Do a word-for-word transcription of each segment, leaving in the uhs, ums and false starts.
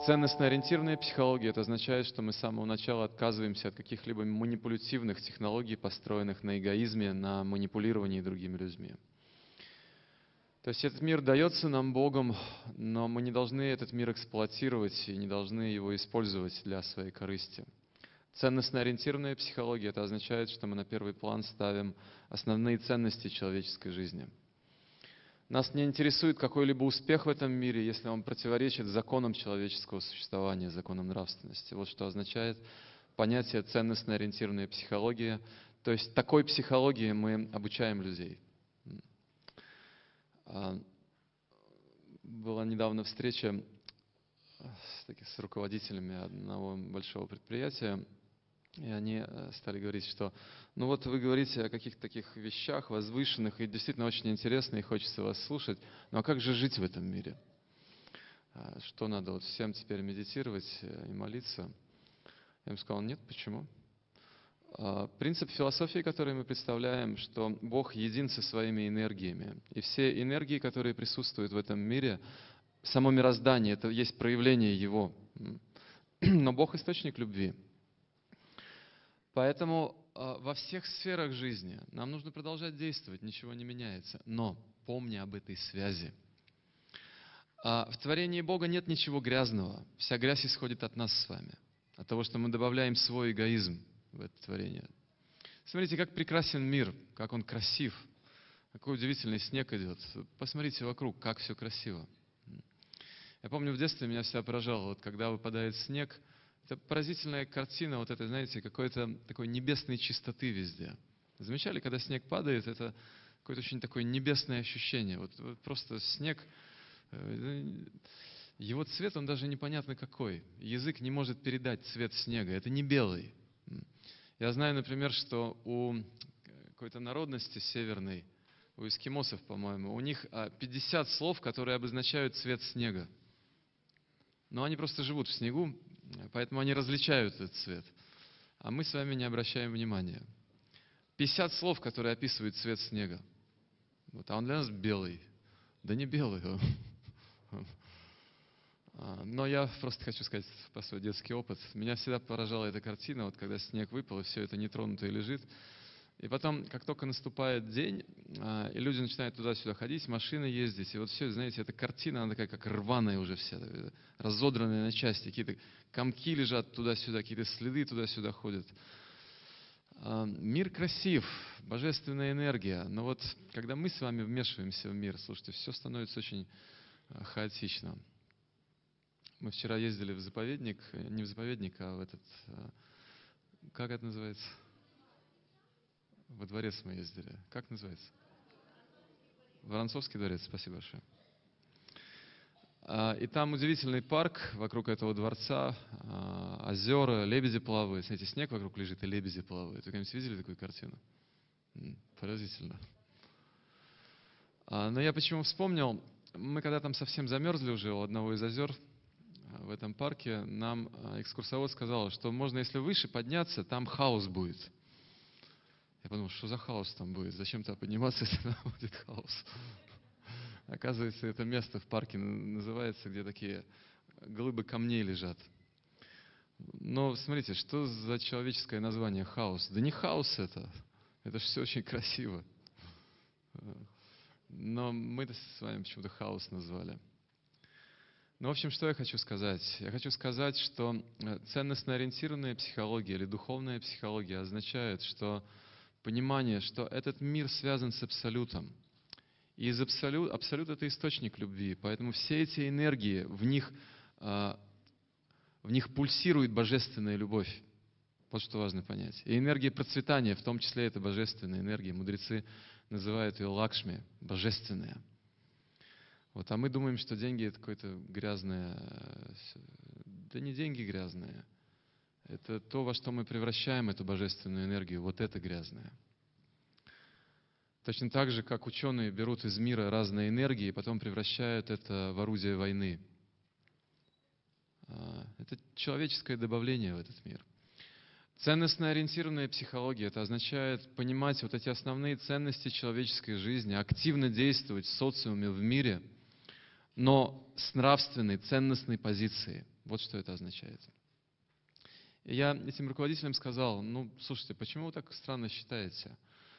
Ценностно-ориентированная психология – это означает, что мы с самого начала отказываемся от каких-либо манипулятивных технологий, построенных на эгоизме, на манипулировании другими людьми. То есть этот мир дается нам Богом, но мы не должны этот мир эксплуатировать и не должны его использовать для своей корысти. Ценностно-ориентированная психология – это означает, что мы на первый план ставим основные ценности человеческой жизни. Нас не интересует какой-либо успех в этом мире, если он противоречит законам человеческого существования, законам нравственности. Вот что означает понятие ценностно-ориентированная психология. То есть такой психологии мы обучаем людей. Была недавно встреча с, с руководителями одного большого предприятия, и они стали говорить, что ну вот вы говорите о каких-то таких вещах возвышенных, и действительно очень интересно, и хочется вас слушать, ну а как же жить в этом мире? Что надо вот всем теперь медитировать и молиться? Я им сказал, нет, почему? Принцип философии, который мы представляем, что Бог един со своими энергиями. И все энергии, которые присутствуют в этом мире, само мироздание, это есть проявление Его. Но Бог – источник любви. Поэтому во всех сферах жизни нам нужно продолжать действовать, ничего не меняется. Но помни об этой связи. В творении Бога нет ничего грязного. Вся грязь исходит от нас с вами. От того, что мы добавляем свой эгоизм в это творение. Смотрите, как прекрасен мир, как он красив. Какой удивительный снег идет. Посмотрите вокруг, как все красиво. Я помню, в детстве меня всегда поражало, вот когда выпадает снег, это поразительная картина, вот это, знаете, какой-то такой небесной чистоты везде. Замечали, когда снег падает, это какое-то очень такое небесное ощущение. Вот, вот просто снег, его цвет, он даже непонятно какой. Язык не может передать цвет снега, это не белый. Я знаю, например, что у какой-то народности северной, у эскимосов, по-моему, у них пятьдесят слов, которые обозначают цвет снега. Но они просто живут в снегу, поэтому они различают этот цвет. А мы с вами не обращаем внимания. пятьдесят слов, которые описывают цвет снега. Вот, а он для нас белый. Да не белый. Но я просто хочу сказать про свой детский опыт. Меня всегда поражала эта картина, вот когда снег выпал, и все это нетронутое лежит. И потом, как только наступает день, и люди начинают туда-сюда ходить, машины ездить, и вот все, знаете, эта картина, она такая, как рваная уже вся, разодранная на части, какие-то комки лежат туда-сюда, какие-то следы туда-сюда ходят. Мир красив, божественная энергия, но вот когда мы с вами вмешиваемся в мир, слушайте, все становится очень хаотично. Мы вчера ездили в заповедник, не в заповедник, а в этот, как это называется? Во дворец мы ездили. Как называется? Воронцовский дворец, спасибо большое. И там удивительный парк вокруг этого дворца, озера, лебеди плавают. Знаете, снег вокруг лежит, и лебеди плавают. Вы когда-нибудь видели такую картину? Поразительно. Но я почему вспомнил, мы когда там совсем замерзли уже у одного из озер в этом парке, нам экскурсовод сказал, что можно, если выше подняться, там хаос будет. Я подумал, что за хаос там будет? Зачем туда подниматься, если там будет хаос? Оказывается, это место в парке называется, где такие глыбы камней лежат. Но смотрите, что за человеческое название хаос? Да не хаос это. Это же все очень красиво. Но мы с вами почему-то хаос назвали. Ну, в общем, что я хочу сказать? Я хочу сказать, что ценностно-ориентированная психология или духовная психология означает, что понимание, что этот мир связан с Абсолютом. И из абсолют, абсолют – это источник любви. Поэтому все эти энергии, в них, в них пульсирует божественная любовь. Вот что важно понять. И энергия процветания, в том числе, это божественная энергия. Мудрецы называют ее Лакшми, божественная. Вот, а мы думаем, что деньги – это какое-то грязное… Да не деньги грязные. Это то, во что мы превращаем эту божественную энергию. Вот это грязное. Точно так же, как ученые берут из мира разные энергии и потом превращают это в орудие войны. Это человеческое добавление в этот мир. Ценностно-ориентированная психология – это означает понимать вот эти основные ценности человеческой жизни, активно действовать в социуме, в мире, но с нравственной, ценностной позиции. Вот что это означает. И я этим руководителям сказал: ну, слушайте, почему вы так странно считаете?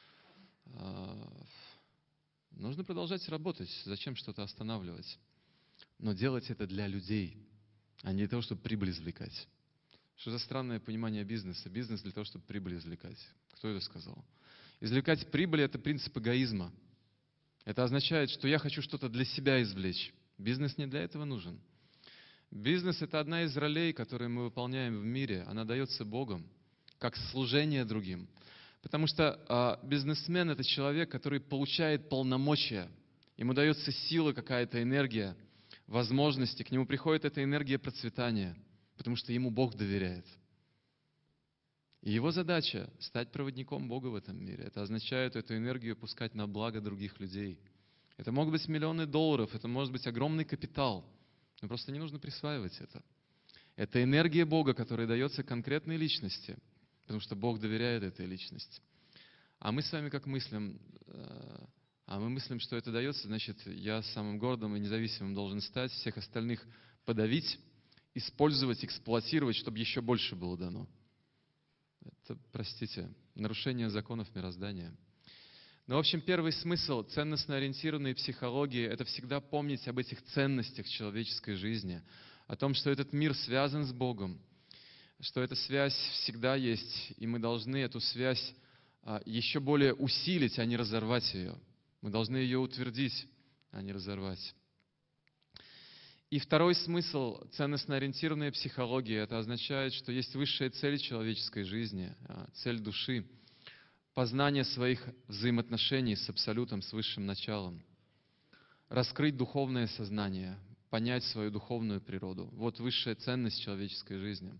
Нужно продолжать работать, зачем что-то останавливать? Но делать это для людей, а не для того, чтобы прибыль извлекать. Что за странное понимание бизнеса? Бизнес для того, чтобы прибыль извлекать. Кто это сказал? Извлекать прибыль – это принцип эгоизма. Это означает, что я хочу что-то для себя извлечь. Бизнес не для этого нужен. Бизнес – это одна из ролей, которые мы выполняем в мире. Она дается Богом, как служение другим. Потому что а, бизнесмен – это человек, который получает полномочия. Ему дается сила, какая-то энергия, возможности. К нему приходит эта энергия процветания, потому что ему Бог доверяет. И его задача – стать проводником Бога в этом мире. Это означает эту энергию пускать на благо других людей. Это могут быть миллионы долларов, это может быть огромный капитал. Но просто не нужно присваивать это. Это энергия Бога, которая дается конкретной личности, потому что Бог доверяет этой личности. А мы с вами как мыслим? А мы мыслим, что это дается, значит, я самым гордым и независимым должен стать, всех остальных подавить, использовать, эксплуатировать, чтобы еще больше было дано. Это, простите, нарушение законов мироздания. Но, в общем, первый смысл ценностно-ориентированной психологии – это всегда помнить об этих ценностях человеческой жизни, о том, что этот мир связан с Богом, что эта связь всегда есть, и мы должны эту связь еще более усилить, а не разорвать ее. Мы должны ее утвердить, а не разорвать. И второй смысл ценностно-ориентированной психологии – это означает, что есть высшая цель человеческой жизни, цель души – познание своих взаимоотношений с Абсолютом, с высшим началом. Раскрыть духовное сознание, понять свою духовную природу. Вот высшая ценность человеческой жизни.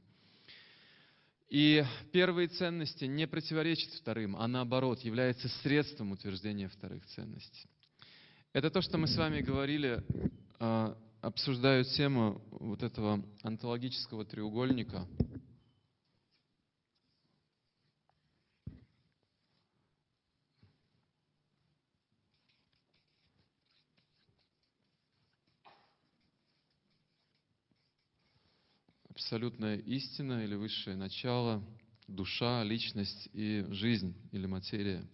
И первые ценности не противоречат вторым, а наоборот, являются средством утверждения вторых ценностей. Это то, что мы с вами говорили, обсуждая тему вот этого онтологического треугольника. Абсолютная истина или высшее начало, душа, личность и жизнь или материя.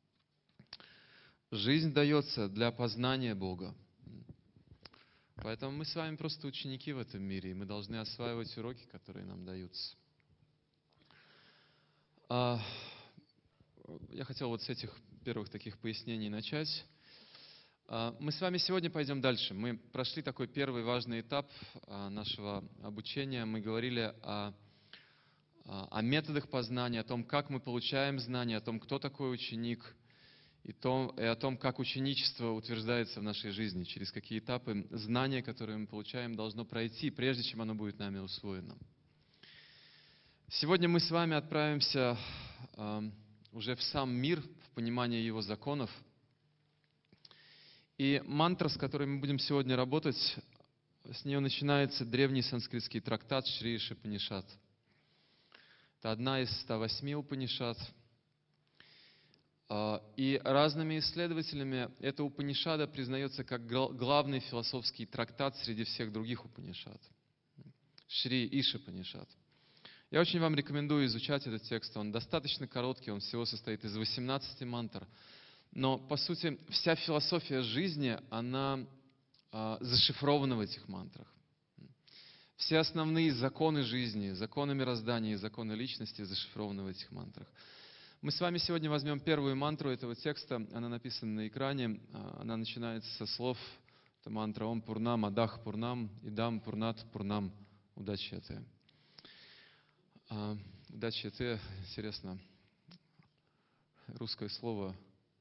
Жизнь дается для познания Бога. Поэтому мы с вами просто ученики в этом мире, и мы должны осваивать уроки, которые нам даются. Я хотел вот с этих первых таких пояснений начать. Мы с вами сегодня пойдем дальше. Мы прошли такой первый важный этап нашего обучения. Мы говорили о, о методах познания, о том, как мы получаем знания, о том, кто такой ученик, и, то, и о том, как ученичество утверждается в нашей жизни, через какие этапы знания, которые мы получаем, должно пройти, прежде чем оно будет нами усвоено. Сегодня мы с вами отправимся уже в сам мир, в понимание его законов. И мантра, с которой мы будем сегодня работать, с нее начинается древний санскритский трактат Шри Ишупанишад. Это одна из ста восьми Упанишад. И разными исследователями эта Упанишада признается как главный философский трактат среди всех других Упанишад. Шри Ишупанишад. Я очень вам рекомендую изучать этот текст. Он достаточно короткий, он всего состоит из восемнадцати мантр. Но, по сути, вся философия жизни, она а, зашифрована в этих мантрах. Все основные законы жизни, законы мироздания и законы личности зашифрованы в этих мантрах. Мы с вами сегодня возьмем первую мантру этого текста. Она написана на экране. Она начинается со слов. Это мантра Ом Пурнам, Адах Пурнам, Идам Пурнат Пурнам, Удачьяте. Удачьяте, интересно, русское слово.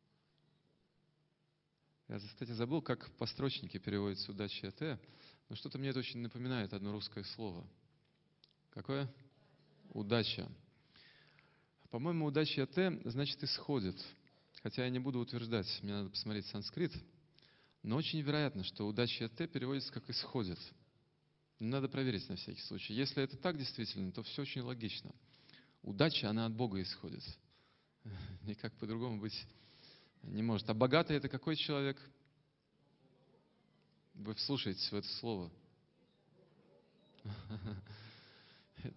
Я, кстати, забыл, как по строчнике переводится «удачьяте», но что-то мне это очень напоминает одно русское слово. Какое? Удача. По-моему, удачьяте значит «исходит». Хотя я не буду утверждать, мне надо посмотреть санскрит. Но очень вероятно, что удачьяте переводится как «исходит». Надо проверить на всякий случай. Если это так действительно, то все очень логично. Удача, она от Бога исходит. Никак по-другому быть не может. А богатый — это какой человек? Вы вслушаетесь в это слово.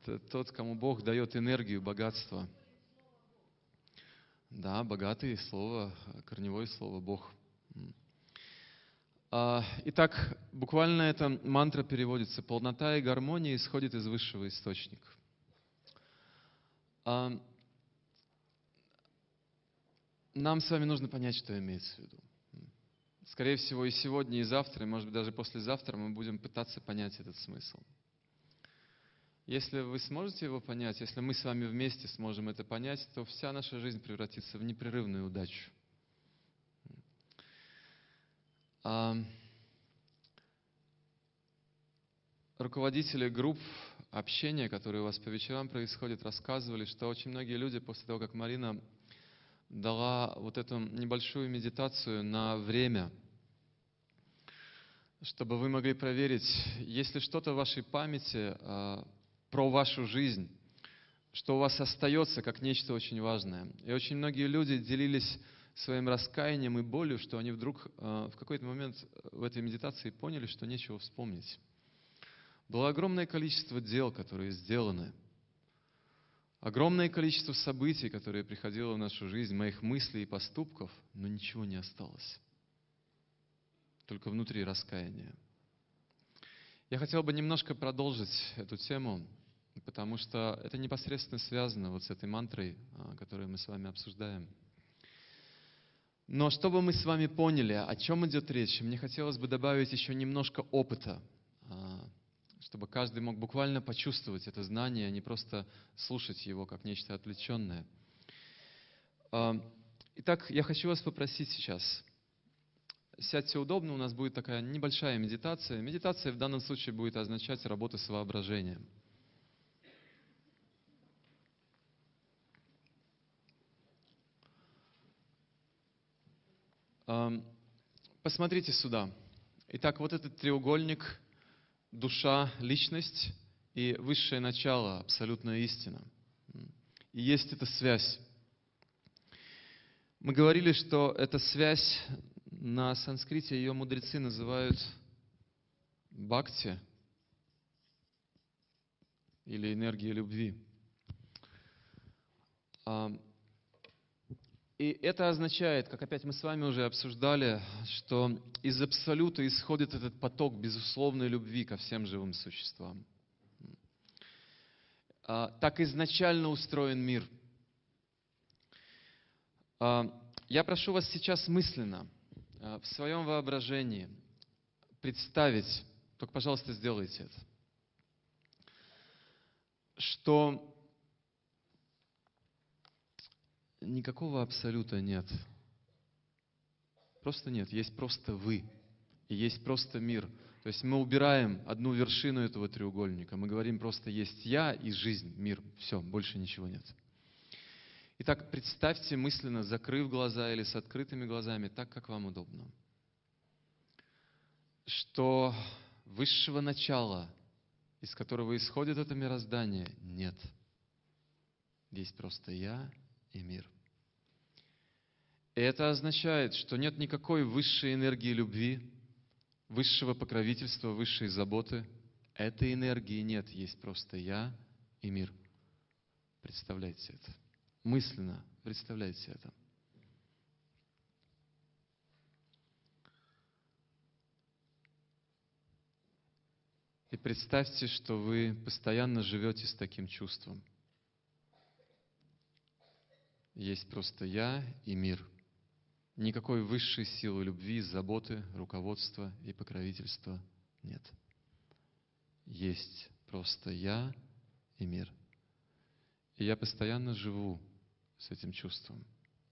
Это тот, кому Бог дает энергию, богатство. Да, богатое слово, корневое слово Бог. А, Итак, буквально эта мантра переводится: полнота и гармония исходит из высшего источника. А, Нам с вами нужно понять, что имеется в виду. Скорее всего, и сегодня, и завтра, и, может быть, даже послезавтра мы будем пытаться понять этот смысл. Если вы сможете его понять, если мы с вами вместе сможем это понять, то вся наша жизнь превратится в непрерывную удачу. А руководители групп общения, которые у вас по вечерам происходят, рассказывали, что очень многие люди после того, как Марина дала вот эту небольшую медитацию на время, чтобы вы могли проверить, есть ли что-то в вашей памяти а, про вашу жизнь, что у вас остается как нечто очень важное. И очень многие люди делились своим раскаянием и болью, что они вдруг а, в какой-то момент в этой медитации поняли, что нечего вспомнить. Было огромное количество дел, которые сделаны, огромное количество событий, которые приходило в нашу жизнь, моих мыслей и поступков, но ничего не осталось. Только внутри раскаяния. Я хотел бы немножко продолжить эту тему, потому что это непосредственно связано вот с этой мантрой, которую мы с вами обсуждаем. Но чтобы мы с вами поняли, о чем идет речь, мне хотелось бы добавить еще немножко опыта, чтобы каждый мог буквально почувствовать это знание, а не просто слушать его как нечто отвлеченное. Итак, я хочу вас попросить сейчас. Сядьте удобно, у нас будет такая небольшая медитация. Медитация в данном случае будет означать работу с воображением. Посмотрите сюда. Итак, вот этот треугольник: душа, личность и высшее начало, абсолютная истина. И есть эта связь. Мы говорили, что эта связь, на санскрите ее мудрецы называют бхакти или энергией любви. И это означает, как опять мы с вами уже обсуждали, что из абсолюта исходит этот поток безусловной любви ко всем живым существам. Так изначально устроен мир. Я прошу вас сейчас мысленно, в своем воображении, представить, только, пожалуйста, сделайте это, что никакого абсолюта нет. Просто нет. Есть просто вы. И есть просто мир. То есть мы убираем одну вершину этого треугольника. Мы говорим просто: есть я и жизнь, мир. Все, больше ничего нет. Итак, представьте мысленно, закрыв глаза или с открытыми глазами, так, как вам удобно, что высшего начала, из которого исходит это мироздание, нет. Есть просто я и мир. И это означает, что нет никакой высшей энергии любви, высшего покровительства, высшей заботы. Этой энергии нет, есть просто я и мир. Представляете это. Мысленно представляйте это. И представьте, что вы постоянно живете с таким чувством. Есть просто я и мир. Никакой высшей силы любви, заботы, руководства и покровительства нет. Есть просто я и мир. И я постоянно живу с этим чувством.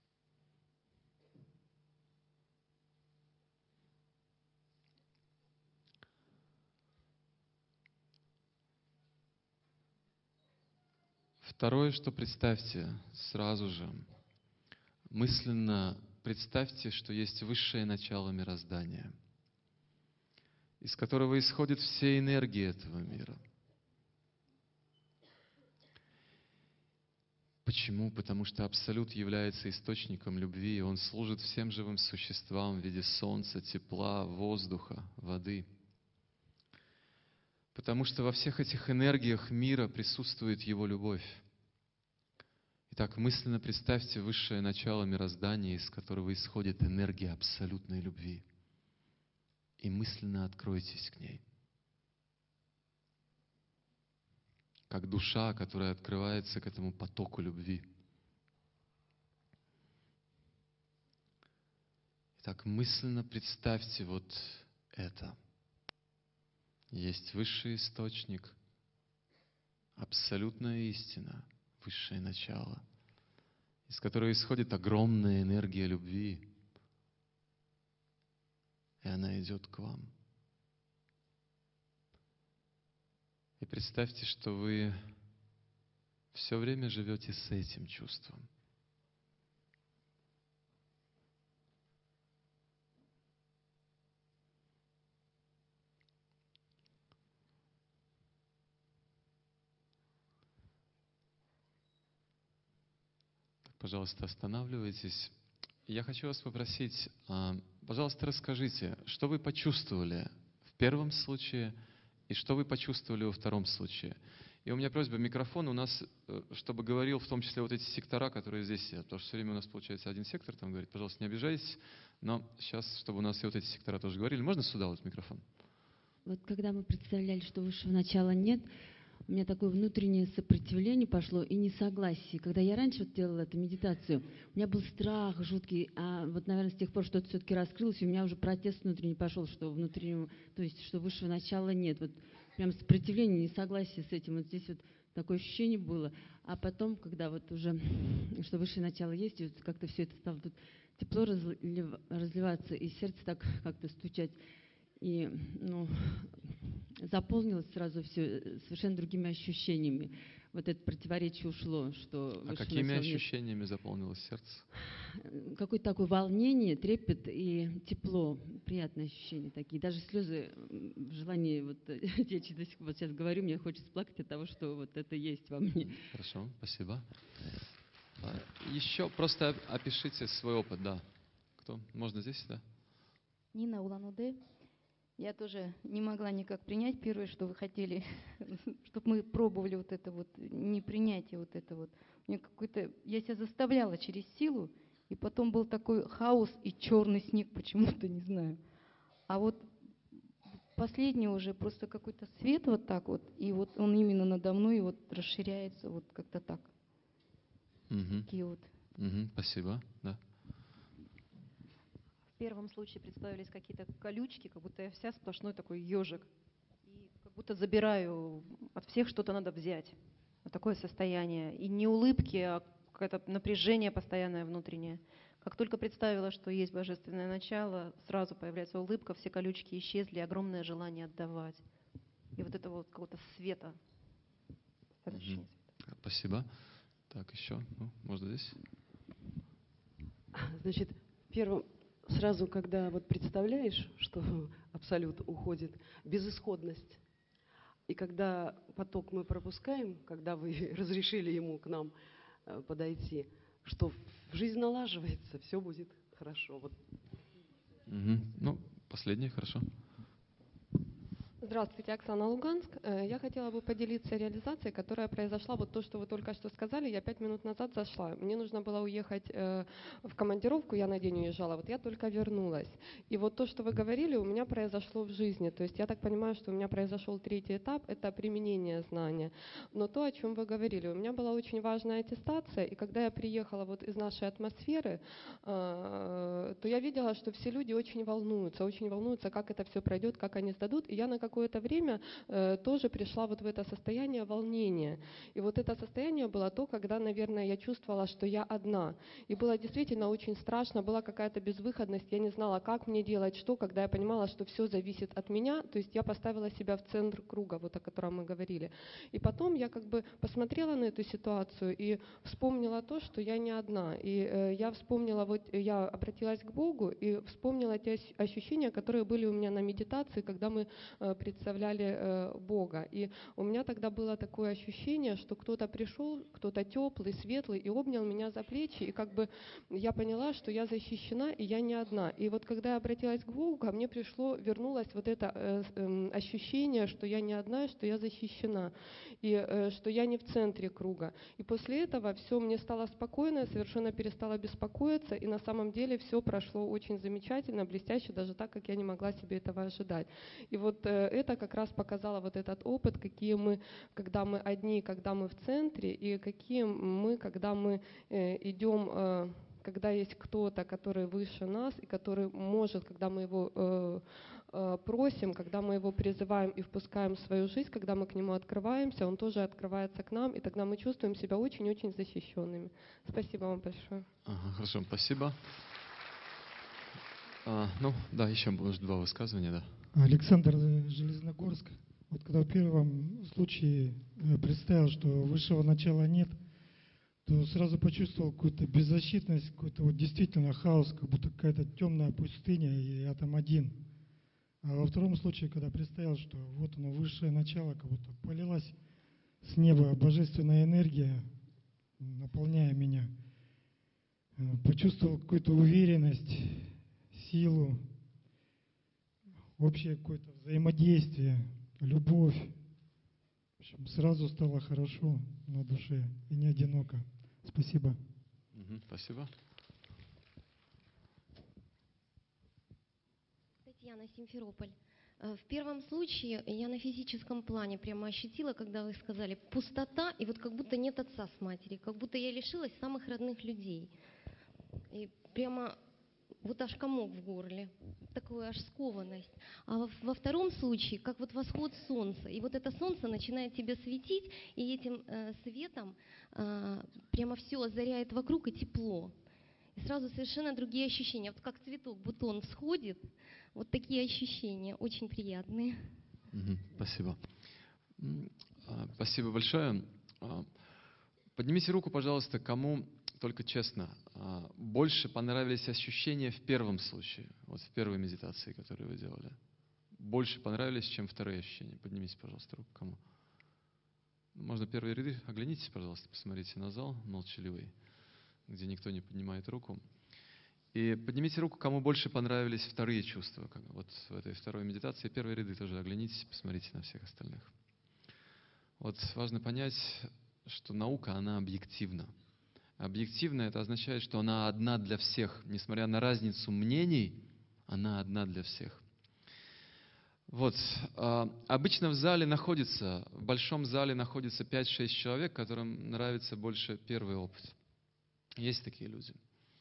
Второе, что представьте сразу же, мысленно представьте, что есть высшее начало мироздания, из которого исходят все энергии этого мира. Почему? Потому что Абсолют является источником любви, и Он служит всем живым существам в виде солнца, тепла, воздуха, воды. Потому что во всех этих энергиях мира присутствует Его любовь. Итак, мысленно представьте высшее начало мироздания, из которого исходит энергия абсолютной любви. И мысленно откройтесь к ней. Как душа, которая открывается к этому потоку любви. Итак, мысленно представьте вот это. Есть высший источник, абсолютная истина, высшее начало, из которого исходит огромная энергия любви, и она идет к вам. И представьте, что вы все время живете с этим чувством. Пожалуйста, останавливайтесь. Я хочу вас попросить, пожалуйста, расскажите, что вы почувствовали в первом случае и что вы почувствовали во втором случае. И у меня просьба, микрофон у нас, чтобы говорил в том числе вот эти сектора, которые здесь сидят, потому что все время у нас получается один сектор там говорит. Пожалуйста, не обижайтесь, но сейчас, чтобы у нас и вот эти сектора тоже говорили. Можно сюда вот микрофон? Вот когда мы представляли, что высшего начала нет, у меня такое внутреннее сопротивление пошло и несогласие. Когда я раньше вот делала эту медитацию, у меня был страх жуткий, а вот, наверное, с тех пор что-то все-таки раскрылось, и у меня уже протест внутренний пошел, что внутреннего, то есть, что высшего начала нет. Вот прям сопротивление, несогласие с этим. Вот здесь вот такое ощущение было. А потом, когда вот уже, что высшее начало есть, и вот как-то все это стало тут тепло разлив, разливаться, и сердце так как-то стучать. И, ну, заполнилось сразу все совершенно другими ощущениями. Вот это противоречие ушло, что... А какими ощущениями нет. Заполнилось сердце? Какое-то такое волнение, трепет и тепло, приятные ощущения такие. Даже слезы, желание вот течь до сих пор. Вот сейчас говорю, мне хочется плакать от того, что вот это есть во мне. Хорошо, спасибо. Еще просто опишите свой опыт, да. Кто? Можно здесь, да? Нина, Улан-Удэ. Я тоже не могла никак принять первое, что вы хотели, чтобы мы пробовали вот это вот, непринятие вот это вот. Мне какой-то, я себя заставляла через силу, и потом был такой хаос и черный снег почему-то, не знаю. А вот последний уже просто какой-то свет вот так вот, и вот он именно надо мной вот расширяется вот как-то так. Угу. Такие вот. Угу. Спасибо, да. В первом случае представились какие-то колючки, как будто я вся сплошной такой ежик. И как будто забираю от всех что-то надо взять. Вот такое состояние. И не улыбки, а какое-то напряжение постоянное внутреннее. Как только представила, что есть божественное начало, сразу появляется улыбка, все колючки исчезли, огромное желание отдавать. И вот это вот какого-то света. Угу. Спасибо. Так, еще. Ну, можно здесь? Значит, первым... Сразу, когда вот представляешь, что абсолют уходит, безысходность. И когда поток мы пропускаем, когда вы разрешили ему к нам подойти, что жизнь налаживается, все будет хорошо. Вот. Угу. Ну, последнее, хорошо. Здравствуйте, Оксана, Луганск. Я хотела бы поделиться реализацией, которая произошла, вот то, что вы только что сказали, я пять минут назад зашла. Мне нужно было уехать в командировку, я на день уезжала, вот я только вернулась. И вот то, что вы говорили, у меня произошло в жизни. То есть я так понимаю, что у меня произошел третий этап, это применение знания. Но то, о чем вы говорили, у меня была очень важная аттестация, и когда я приехала вот из нашей атмосферы, то я видела, что все люди очень волнуются, очень волнуются, как это все пройдет, как они сдадут. И я на какое-то время э, тоже пришла вот в это состояние волнения. И вот это состояние было то, когда, наверное, я чувствовала, что я одна. И было действительно очень страшно, была какая-то безвыходность, я не знала, как мне делать, что, когда я понимала, что все зависит от меня. То есть я поставила себя в центр круга, вот о котором мы говорили. И потом я как бы посмотрела на эту ситуацию и вспомнила то, что я не одна. И э, я вспомнила, вот я обратилась к Богу и вспомнила те ощущения, которые были у меня на медитации, когда мы э, представляли э, Бога. И у меня тогда было такое ощущение, что кто-то пришел, кто-то теплый, светлый, и обнял меня за плечи, и как бы я поняла, что я защищена, и я не одна. И вот когда я обратилась к Богу, ко мне пришло, вернулось вот это э, э, ощущение, что я не одна, что я защищена, и э, что я не в центре круга. И после этого все мне стало спокойно, я совершенно перестала беспокоиться, и на самом деле все прошло очень замечательно, блестяще, даже так, как я не могла себе этого ожидать. И вот э, это как раз показало вот этот опыт, какие мы, когда мы одни, когда мы в центре, и какие мы, когда мы э, идем, э, когда есть кто-то, который выше нас, и который может, когда мы его э, э, просим, когда мы его призываем и впускаем в свою жизнь, когда мы к нему открываемся, он тоже открывается к нам, и тогда мы чувствуем себя очень-очень защищенными. Спасибо вам большое. Ага, хорошо, спасибо. А, ну, да, еще может два высказывания, да. Александр, э, Железногорск. Вот когда в первом случае э, представил, что высшего начала нет, то сразу почувствовал какую-то беззащитность, какой-то вот действительно хаос, как будто какая-то темная пустыня, и я там один. А во втором случае, когда представил, что вот оно, высшее начало, как будто полилась с неба божественная энергия, наполняя меня, э, почувствовал какую-то уверенность, силу, общее какое-то взаимодействие, любовь. В общем, сразу стало хорошо на душе и не одиноко. Спасибо. Мгм, спасибо. Татьяна, Симферополь. Э, В первом случае я на физическом плане прямо ощутила, когда вы сказали пустота, и вот как будто нет отца с матерью, как будто я лишилась самых родных людей. И прямо вот аж комок в горле, такую аж скованность. А во, во втором случае, как вот восход солнца, и вот это солнце начинает тебя светить, и этим э, светом э, прямо все озаряет вокруг, и тепло. И сразу совершенно другие ощущения. Вот как цветок, бутон всходит, вот такие ощущения, очень приятные. Мгм, спасибо. М, а, Спасибо большое. А, Поднимите руку, пожалуйста, кому, только честно, а, больше понравились ощущения в первом случае, вот в первой медитации, которую вы делали. Больше понравились, чем вторые ощущения. Поднимите, пожалуйста, руку кому. Можно первые ряды? Оглянитесь, пожалуйста, посмотрите на зал молчаливый, где никто не поднимает руку. И поднимите руку, кому больше понравились вторые чувства. как Вот в этой второй медитации первые ряды тоже оглянитесь, посмотрите на всех остальных. Вот важно понять, что наука, она объективна. Объективна — это означает, что она одна для всех. Несмотря на разницу мнений, она одна для всех. Вот. а, Обычно в зале находится, в большом зале находится пять-шесть человек, которым нравится больше первый опыт. Есть такие люди.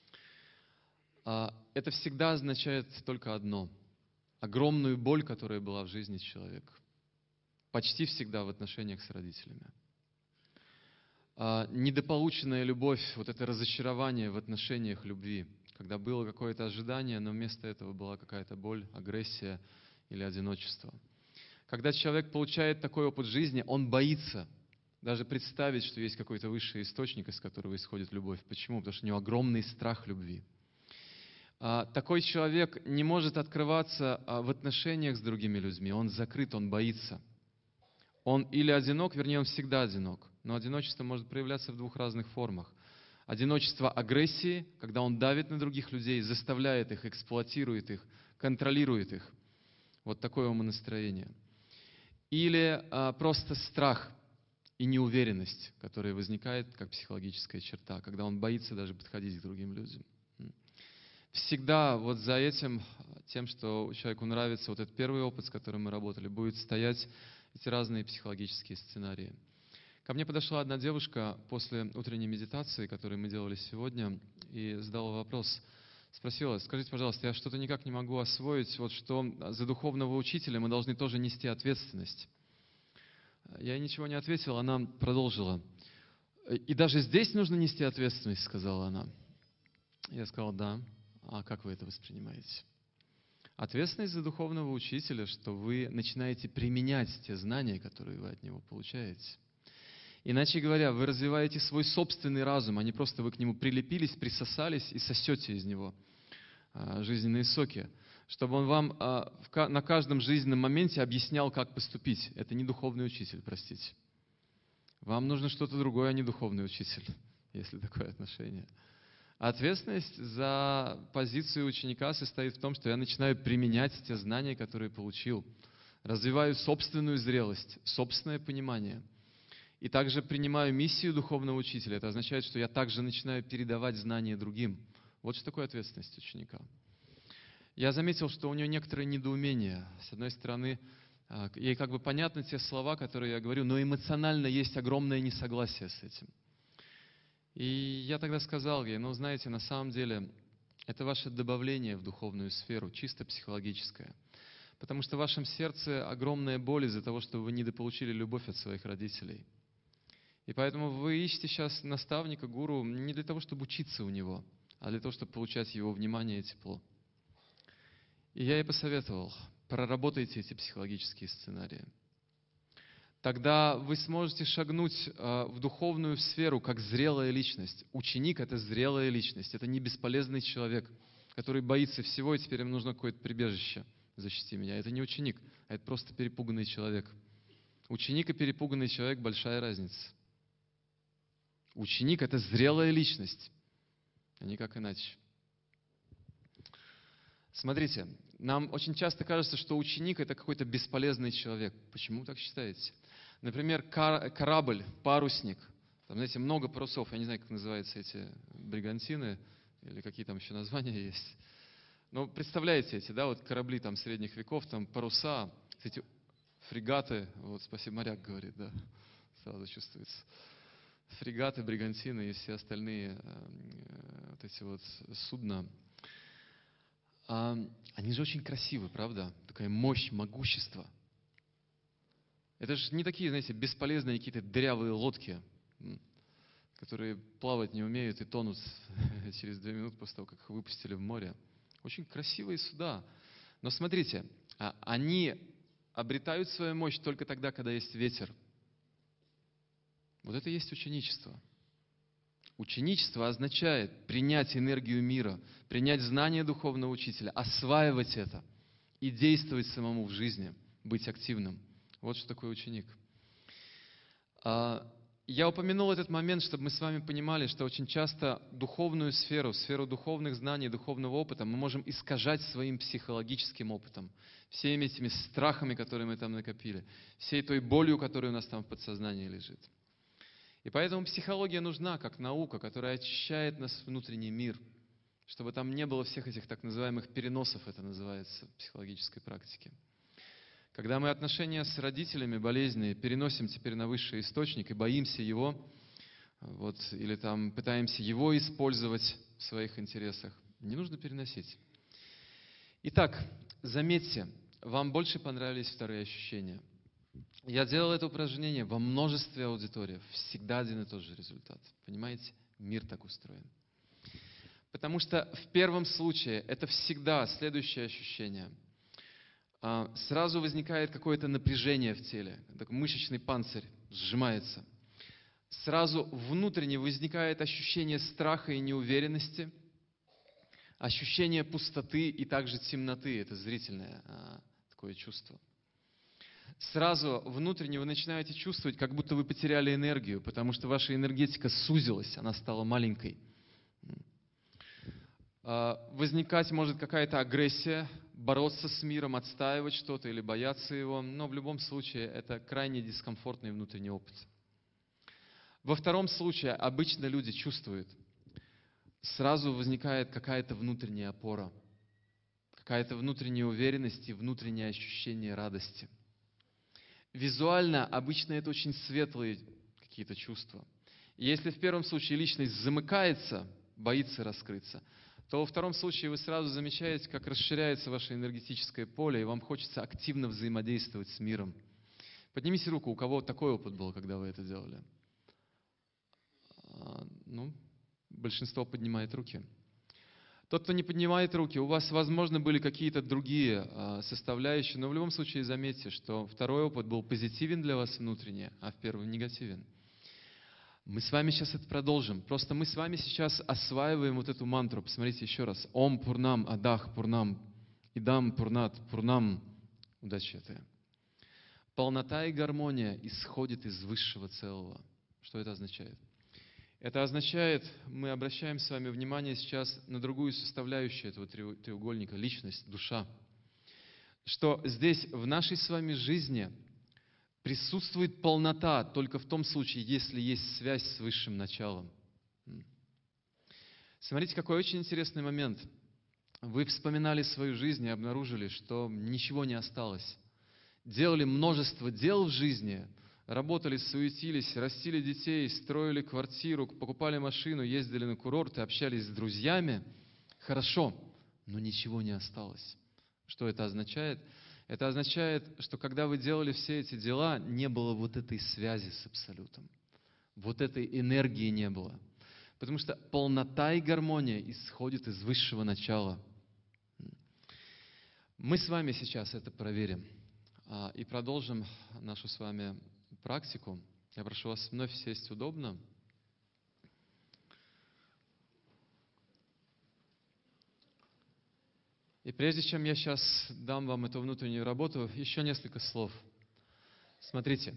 А, Это всегда означает только одно. Огромную боль, которая была в жизни человека. Почти всегда в отношениях с родителями. А, Недополученная любовь, вот это разочарование в отношениях любви, когда было какое-то ожидание, но вместо этого была какая-то боль, агрессия или одиночество. Когда человек получает такой опыт жизни, он боится даже представить, что есть какой-то высший источник, из которого исходит любовь. Почему? Потому что у него огромный страх любви. А, Такой человек не может открываться а, в отношениях с другими людьми. Он закрыт, он боится. Он или одинок, вернее, он всегда одинок. Но одиночество может проявляться в двух разных формах. Одиночество агрессии, когда он давит на других людей, заставляет их, эксплуатирует их, контролирует их. Вот такое умонастроение. Или а, просто страх и неуверенность, которая возникает как психологическая черта, когда он боится даже подходить к другим людям. Всегда вот за этим, тем, что человеку нравится вот этот первый опыт, с которым мы работали, будет стоять эти разные психологические сценарии. Ко мне подошла одна девушка после утренней медитации, которую мы делали сегодня, и задала вопрос. Спросила: скажите, пожалуйста, я что-то никак не могу освоить, вот что за духовного учителя мы должны тоже нести ответственность. Я ей ничего не ответил, она продолжила. И даже здесь нужно нести ответственность, сказала она. Я сказал: да. А как вы это воспринимаете? Ответственность за духовного учителя, что вы начинаете применять те знания, которые вы от него получаете. Иначе говоря, вы развиваете свой собственный разум, а не просто вы к нему прилепились, присосались и сосете из него жизненные соки. чтобы он вам а, в ка- на каждом жизненном моменте объяснял, как поступить. Это не духовный учитель, простите. Вам нужно что-то другое, а не духовный учитель, если такое отношение. А ответственность за позицию ученика состоит в том, что я начинаю применять те знания, которые получил. Развиваю собственную зрелость, собственное понимание. И также принимаю миссию духовного учителя. Это означает, что я также начинаю передавать знания другим. Вот что такое ответственность ученика. Я заметил, что у него некоторые недоумения. С одной стороны, а, ей как бы понятны те слова, которые я говорю, но эмоционально есть огромное несогласие с этим. И я тогда сказал ей, ну знаете, на самом деле это ваше добавление в духовную сферу, чисто психологическое. Потому что в вашем сердце огромная боль из-за того, что вы недополучили любовь от своих родителей. И поэтому вы ищете сейчас наставника, гуру не для того, чтобы учиться у него, а для того, чтобы получать его внимание и тепло. И я ей посоветовал, проработайте эти психологические сценарии. Тогда вы сможете шагнуть э, в духовную сферу как зрелая личность. Ученик — это зрелая личность, это не бесполезный человек, который боится всего, и теперь ему нужно какое-то прибежище. Защити меня. Это не ученик, а это просто перепуганный человек. Ученик и перепуганный человек — большая разница. Ученик — это зрелая личность, а никак иначе. Смотрите, нам очень часто кажется, что ученик — это какой-то бесполезный человек. Почему вы так считаете? Например, корабль, парусник. Там, знаете, много парусов. Я не знаю, как называются эти бригантины, или какие там еще названия есть. Но представляете эти, да, вот корабли там средних веков, там паруса, эти фрегаты, вот спасибо, моряк говорит, да, сразу чувствуется. Фрегаты, бригантины и все остальные э, вот эти вот судна. А, они же очень красивы, правда? Такая мощь, могущество. Это же не такие, знаете, бесполезные какие-то дырявые лодки, которые плавать не умеют и тонут через две минуты после того, как их выпустили в море. Очень красивые суда. Но смотрите, они обретают свою мощь только тогда, когда есть ветер. Вот это и есть ученичество. Ученичество означает принять энергию мира, принять знания духовного учителя, осваивать это и действовать самому в жизни, быть активным. Вот что такое ученик. Я упомянул этот момент, чтобы мы с вами понимали, что очень часто духовную сферу, сферу духовных знаний, духовного опыта мы можем искажать своим психологическим опытом, всеми этими страхами, которые мы там накопили, всей той болью, которая у нас там в подсознании лежит. И поэтому психология нужна как наука, которая очищает наш внутренний мир, чтобы там не было всех этих так называемых переносов, это называется в психологической практике. Когда мы отношения с родителями болезненные переносим теперь на высший источник и боимся его, вот, или там пытаемся его использовать в своих интересах, не нужно переносить. Итак, заметьте, вам больше понравились вторые ощущения. Я делал это упражнение во множестве аудиторий, всегда один и тот же результат. Понимаете? Мир так устроен. Потому что в первом случае это всегда следующее ощущение. Сразу возникает какое-то напряжение в теле, такой мышечный панцирь сжимается. Сразу внутренне возникает ощущение страха и неуверенности, ощущение пустоты и также темноты, это зрительное такое чувство. Сразу внутренне вы начинаете чувствовать, как будто вы потеряли энергию, потому что ваша энергетика сузилась, она стала маленькой. Возникать может какая-то агрессия, бороться с миром, отстаивать что-то или бояться его, но в любом случае это крайне дискомфортный внутренний опыт. Во втором случае обычно люди чувствуют, сразу возникает какая-то внутренняя опора, какая-то внутренняя уверенность и внутреннее ощущение радости. Визуально обычно это очень светлые какие-то чувства. И если в первом случае личность замыкается, боится раскрыться, то во втором случае вы сразу замечаете, как расширяется ваше энергетическое поле, и вам хочется активно взаимодействовать с миром. Поднимите руку, у кого такой опыт был, когда вы это делали? Ну, большинство поднимает руки. Тот, кто не поднимает руки, у вас, возможно, были какие-то другие составляющие, но в любом случае заметьте, что второй опыт был позитивен для вас внутренне, а в первом негативен. Мы с вами сейчас это продолжим. Просто мы с вами сейчас осваиваем вот эту мантру. Посмотрите еще раз. Ом Пурнам Адах Пурнам Идам Пурнат, Пурнам Удачете. Полнота и гармония исходит из высшего целого. Что это означает? Это означает, мы обращаем с вами внимание сейчас на другую составляющую этого треугольника, личность, душа. Что здесь в нашей с вами жизни присутствует полнота только в том случае, если есть связь с высшим началом. Смотрите, какой очень интересный момент. Вы вспоминали свою жизнь и обнаружили, что ничего не осталось. Делали множество дел в жизни, работали, суетились, растили детей, строили квартиру, покупали машину, ездили на курорты, общались с друзьями. Хорошо, но ничего не осталось. Что это означает? Это означает, что когда вы делали все эти дела, не было вот этой связи с Абсолютом. Вот этой энергии не было. Потому что полнота и гармония исходит из высшего начала. Мы с вами сейчас это проверим и продолжим нашу с вами практику. Я прошу вас вновь сесть удобно. И прежде чем я сейчас дам вам эту внутреннюю работу, еще несколько слов. Смотрите,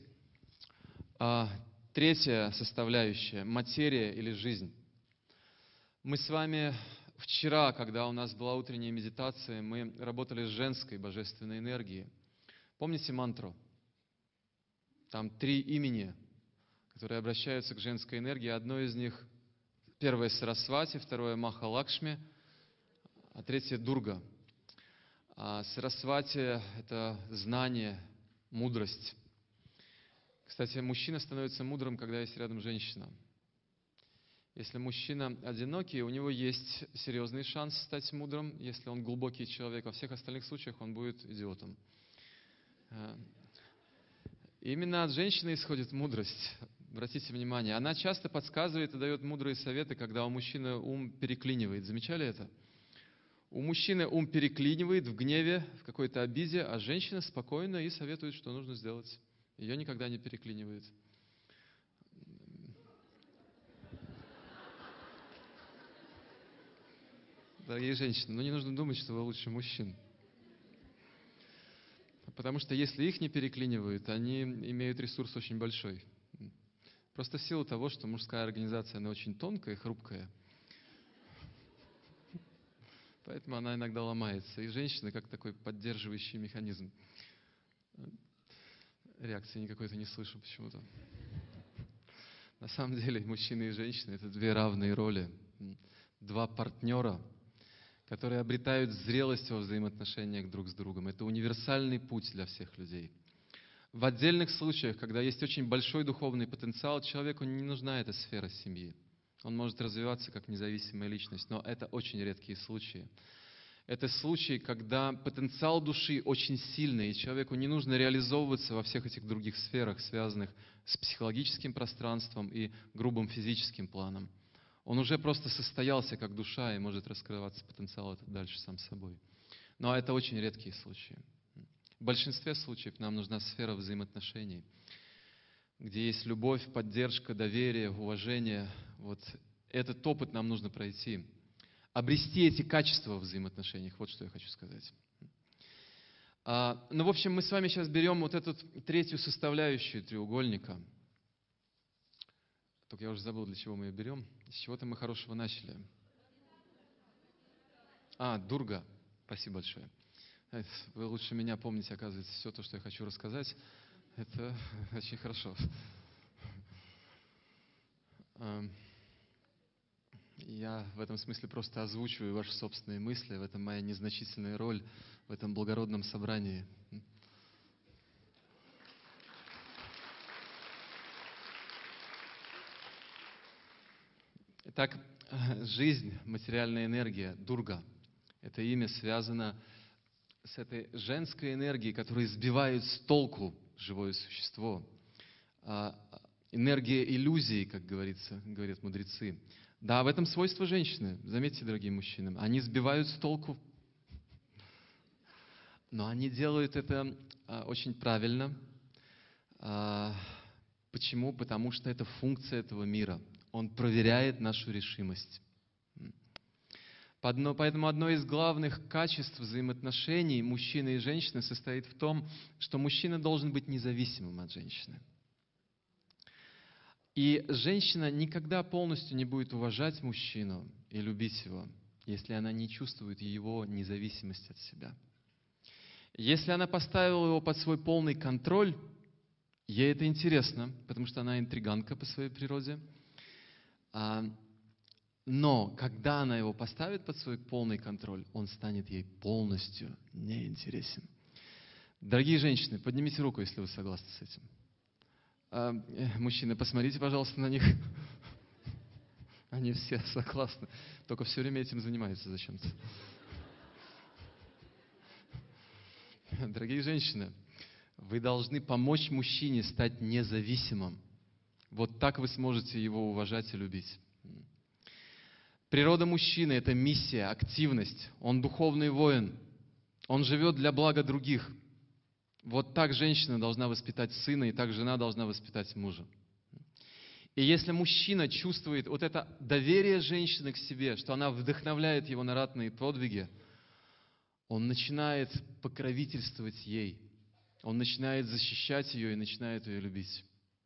третья составляющая – материя или жизнь. Мы с вами вчера, когда у нас была утренняя медитация, мы работали с женской божественной энергией. Помните мантру? Там три имени, которые обращаются к женской энергии. Одно из них, первое Сарасвати, второе Махалакшми, а третье Дурга. А Сарасвати – это знание, мудрость. Кстати, мужчина становится мудрым, когда есть рядом женщина. Если мужчина одинокий, у него есть серьезный шанс стать мудрым. Если он глубокий человек, во всех остальных случаях он будет идиотом. Именно от женщины исходит мудрость. Обратите внимание, она часто подсказывает и дает мудрые советы, когда у мужчины ум переклинивает. Замечали это? У мужчины ум переклинивает в гневе, в какой-то обиде, а женщина спокойно и советует, что нужно сделать. Ее никогда не переклинивает. Дорогие женщины, ну не нужно думать, что вы лучше мужчин. Потому что если их не переклинивают, они имеют ресурс очень большой. Просто в силу того, что мужская организация, она очень тонкая и хрупкая. Поэтому она иногда ломается. И женщины как такой поддерживающий механизм. Реакции никакой-то не слышу почему-то. На самом деле мужчины и женщины – это две равные роли. Два партнера, которые обретают зрелость во взаимоотношениях друг с другом. Это универсальный путь для всех людей. В отдельных случаях, когда есть очень большой духовный потенциал, человеку не нужна эта сфера семьи. Он может развиваться как независимая личность, но это очень редкие случаи. Это случаи, когда потенциал души очень сильный, и человеку не нужно реализовываться во всех этих других сферах, связанных с психологическим пространством и грубым физическим планом. Он уже просто состоялся как душа и может раскрываться потенциал этот дальше сам собой. Но это очень редкие случаи. В большинстве случаев нам нужна сфера взаимоотношений, где есть любовь, поддержка, доверие, уважение. Вот этот опыт нам нужно пройти. Обрести эти качества в взаимоотношениях. Вот что я хочу сказать. А, ну, в общем, мы с вами сейчас берем вот эту третью составляющую треугольника. Только я уже забыл, для чего мы ее берем. С чего-то мы хорошего начали. А, Дурга. Спасибо большое. Вы лучше меня помните, оказывается, все то, что я хочу рассказать. Это очень хорошо. Я в этом смысле просто озвучиваю ваши собственные мысли. В этом моя незначительная роль в этом благородном собрании. Итак, жизнь, материальная энергия, Дурга. Это имя связано с этой женской энергией, которая сбивает с толку живое существо. Энергия иллюзий, как говорится, говорят мудрецы. Да, в этом свойство женщины. Заметьте, дорогие мужчины, они сбивают с толку. Но они делают это очень правильно. Почему? Потому что это функция этого мира. Он проверяет нашу решимость. Поэтому одно из главных качеств взаимоотношений мужчины и женщины состоит в том, что мужчина должен быть независимым от женщины. И женщина никогда полностью не будет уважать мужчину и любить его, если она не чувствует его независимость от себя. Если она поставила его под свой полный контроль, ей это интересно, потому что она интриганка по своей природе. Но когда она его поставит под свой полный контроль, он станет ей полностью неинтересен. Дорогие женщины, поднимите руку, если вы согласны с этим. А, мужчины, посмотрите, пожалуйста, на них. Они все согласны, только все время этим занимаются зачем-то. Дорогие женщины, вы должны помочь мужчине стать независимым. Вот так вы сможете его уважать и любить. Природа мужчины – это миссия, активность. Он духовный воин. Он живет для блага других. Вот так женщина должна воспитать сына, и так жена должна воспитать мужа. И если мужчина чувствует вот это доверие женщины к себе, что она вдохновляет его на ратные подвиги, он начинает покровительствовать ей. Он начинает защищать ее и начинает ее любить.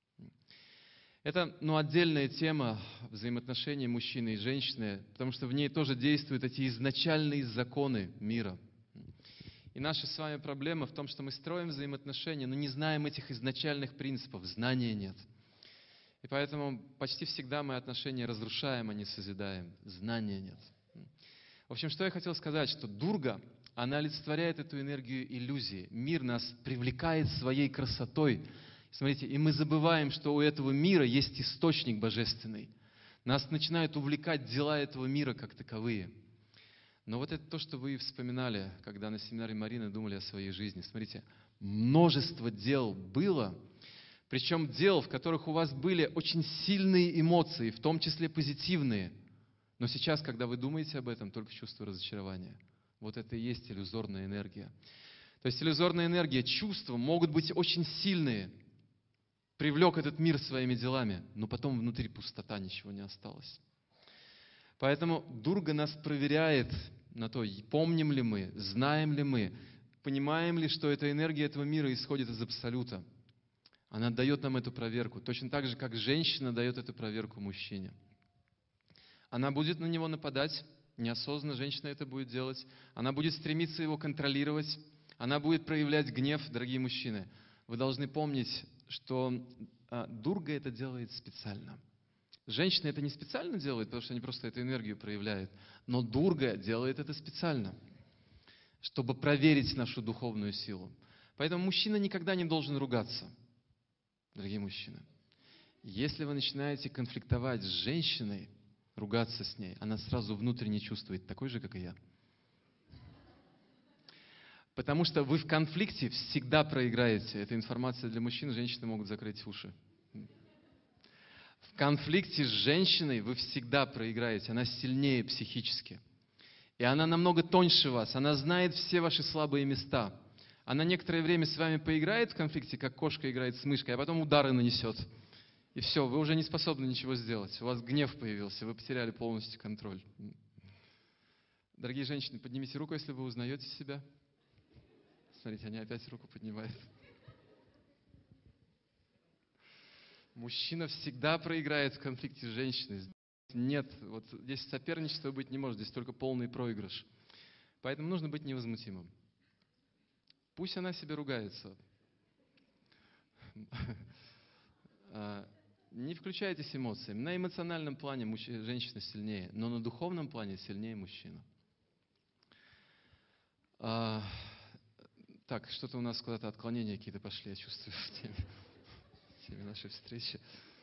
Это ну, отдельная тема взаимоотношений мужчины и женщины, потому что в ней тоже действуют эти изначальные законы мира. И наша с вами проблема в том, что мы строим взаимоотношения, но не знаем этих изначальных принципов, знания нет. И поэтому почти всегда мы отношения разрушаем, а не созидаем. Знания нет. В общем, что я хотел сказать, что Дурга, она олицетворяет эту энергию иллюзии. Мир нас привлекает своей красотой. Смотрите, и мы забываем, что у этого мира есть источник божественный. Нас начинают увлекать дела этого мира как таковые. Но вот это то, что вы вспоминали, когда на семинаре Марины думали о своей жизни. Смотрите, множество дел было, причем дел, в которых у вас были очень сильные эмоции, в том числе позитивные. Но сейчас, когда вы думаете об этом, только чувство разочарования. Вот это и есть иллюзорная энергия. То есть иллюзорная энергия, чувства могут быть очень сильные. Привлек этот мир своими делами, но потом внутри пустота, ничего не осталось. Поэтому Дурга нас проверяет на то, помним ли мы, знаем ли мы, понимаем ли, что эта энергия этого мира исходит из Абсолюта. Она дает нам эту проверку, точно так же, как женщина дает эту проверку мужчине. Она будет на него нападать, неосознанно женщина это будет делать, она будет стремиться его контролировать, она будет проявлять гнев, дорогие мужчины. Вы должны помнить, что а, Дурга это делает специально. Женщины это не специально делают, потому что они просто эту энергию проявляют. Но Дурга делает это специально, чтобы проверить нашу духовную силу. Поэтому мужчина никогда не должен ругаться, дорогие мужчины. Если вы начинаете конфликтовать с женщиной, ругаться с ней, она сразу внутренне чувствует, такой же, как и я. Потому что вы в конфликте всегда проиграете. Это информация для мужчин, женщины могут закрыть уши. В конфликте с женщиной вы всегда проиграете. Она сильнее психически. И она намного тоньше вас. Она знает все ваши слабые места. Она некоторое время с вами поиграет в конфликте, как кошка играет с мышкой, а потом удары нанесет. И все, вы уже не способны ничего сделать. У вас гнев появился, вы потеряли полностью контроль. Дорогие женщины, поднимите руку, если вы узнаете себя. Смотрите, они опять руку поднимают. Мужчина всегда проиграет в конфликте с женщиной. Нет, вот здесь соперничества быть не может, здесь только полный проигрыш. Поэтому нужно быть невозмутимым. Пусть она себе ругается. Не включайтесь эмоциями. На эмоциональном плане мужчина, женщина сильнее, но на духовном плане сильнее мужчина. Так, что-то у нас куда-то отклонения какие-то пошли, я чувствую в теме, в теме нашей встречи.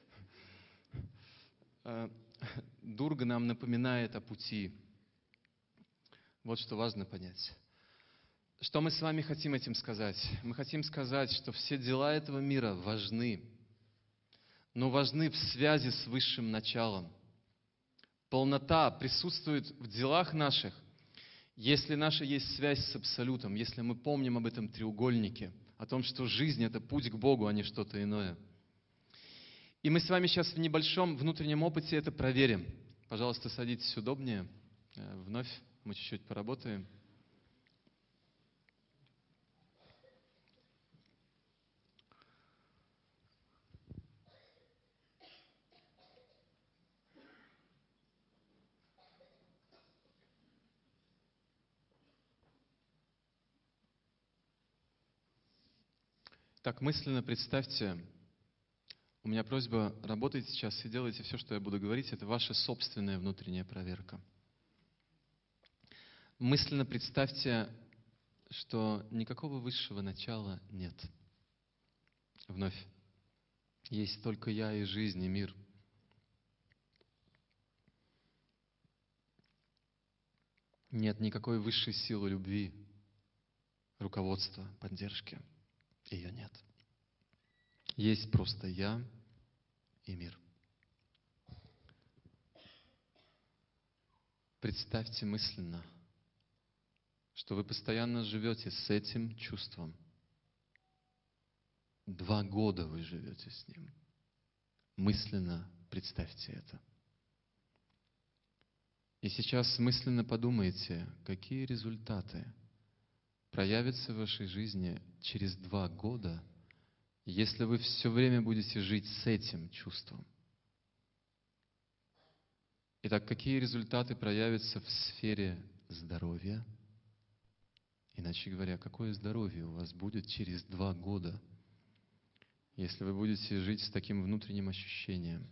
Дурга нам напоминает о пути. Вот что важно понять. Что мы с вами хотим этим сказать? Мы хотим сказать, что все дела этого мира важны, но важны в связи с высшим началом. Полнота присутствует в делах наших, если наша есть связь с Абсолютом, если мы помним об этом треугольнике, о том, что жизнь – это путь к Богу, а не что-то иное. И мы с вами сейчас в небольшом внутреннем опыте это проверим. Пожалуйста, садитесь удобнее. Э, Вновь мы чуть-чуть поработаем. Так, мысленно представьте, у меня просьба, работайте сейчас и делайте все, что я буду говорить, это ваша собственная внутренняя проверка. Мысленно представьте, что никакого высшего начала нет. Вновь. Есть только я и жизнь, и мир. Нет никакой высшей силы любви, руководства, поддержки. Ее нет. Есть просто я и мир. Представьте мысленно, что вы постоянно живете с этим чувством. Два года вы живете с ним. Мысленно представьте это. И сейчас мысленно подумайте, какие результаты проявятся в вашей жизни через два года, если вы все время будете жить с этим чувством. Итак, какие результаты проявятся в сфере здоровья? Иначе говоря, какое здоровье у вас будет через два года, если вы будете жить с таким внутренним ощущением?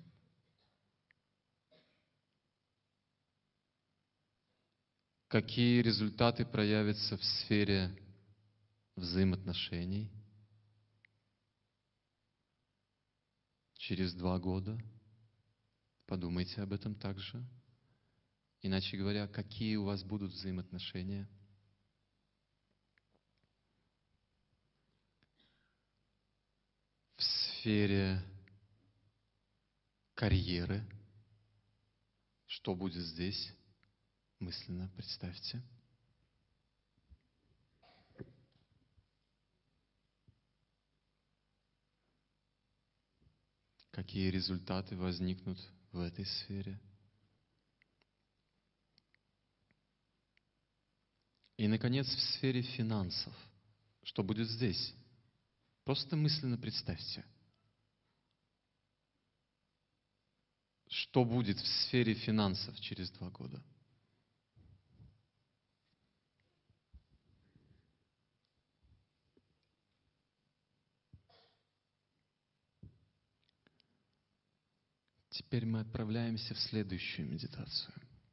Какие результаты проявятся в сфере взаимоотношений через два года? Подумайте об этом также. Иначе говоря, какие у вас будут взаимоотношения? В сфере карьеры. Что будет здесь? Мысленно представьте. Какие результаты возникнут в этой сфере? И, наконец, в сфере финансов. Что будет здесь? Просто мысленно представьте. Что будет в сфере финансов через два года? Теперь мы отправляемся в следующую медитацию,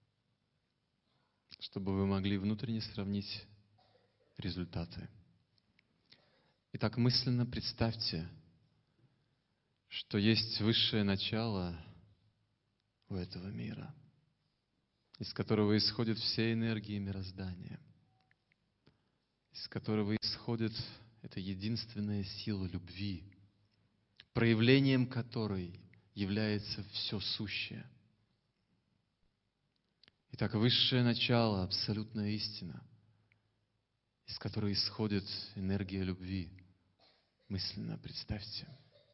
чтобы вы могли внутренне сравнить результаты. Итак, мысленно представьте, что есть высшее начало у этого мира, из которого исходят все энергии мироздания, из которого исходит эта единственная сила любви, проявлением которой является все сущее. Итак, высшее начало, абсолютная истина, из которой исходит энергия любви. Мысленно представьте.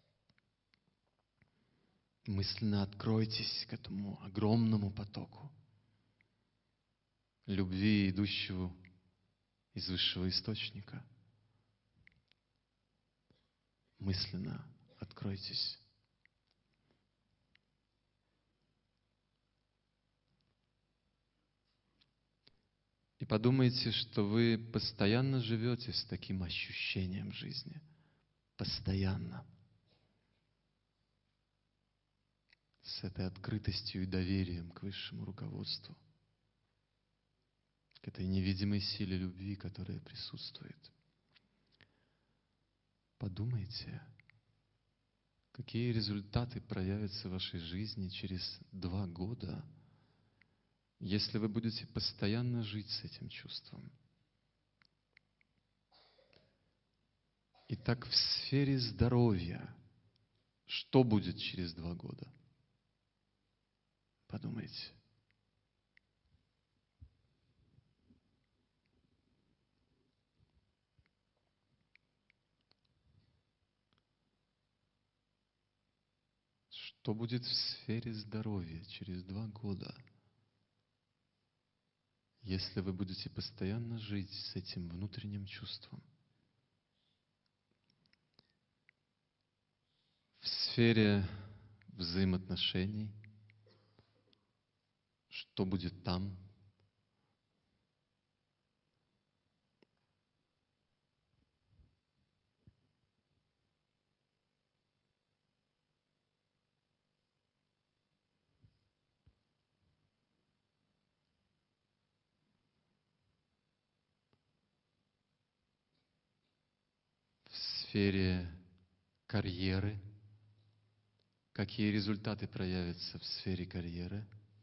Мысленно откройтесь к этому огромному потоку любви, идущего из высшего источника. Мысленно откройтесь. И подумайте, что вы постоянно живете с таким ощущением жизни. Постоянно. С этой открытостью и доверием к высшему руководству. К этой невидимой силе любви, которая присутствует. Подумайте, какие результаты проявятся в вашей жизни через два года, если вы будете постоянно жить с этим чувством. Итак, в сфере здоровья, что будет через два года? Подумайте. Что будет в сфере здоровья через два года? если вы будете постоянно жить с этим внутренним чувством. В сфере взаимоотношений, что будет там? В сфере карьеры, какие результаты проявятся в сфере карьеры?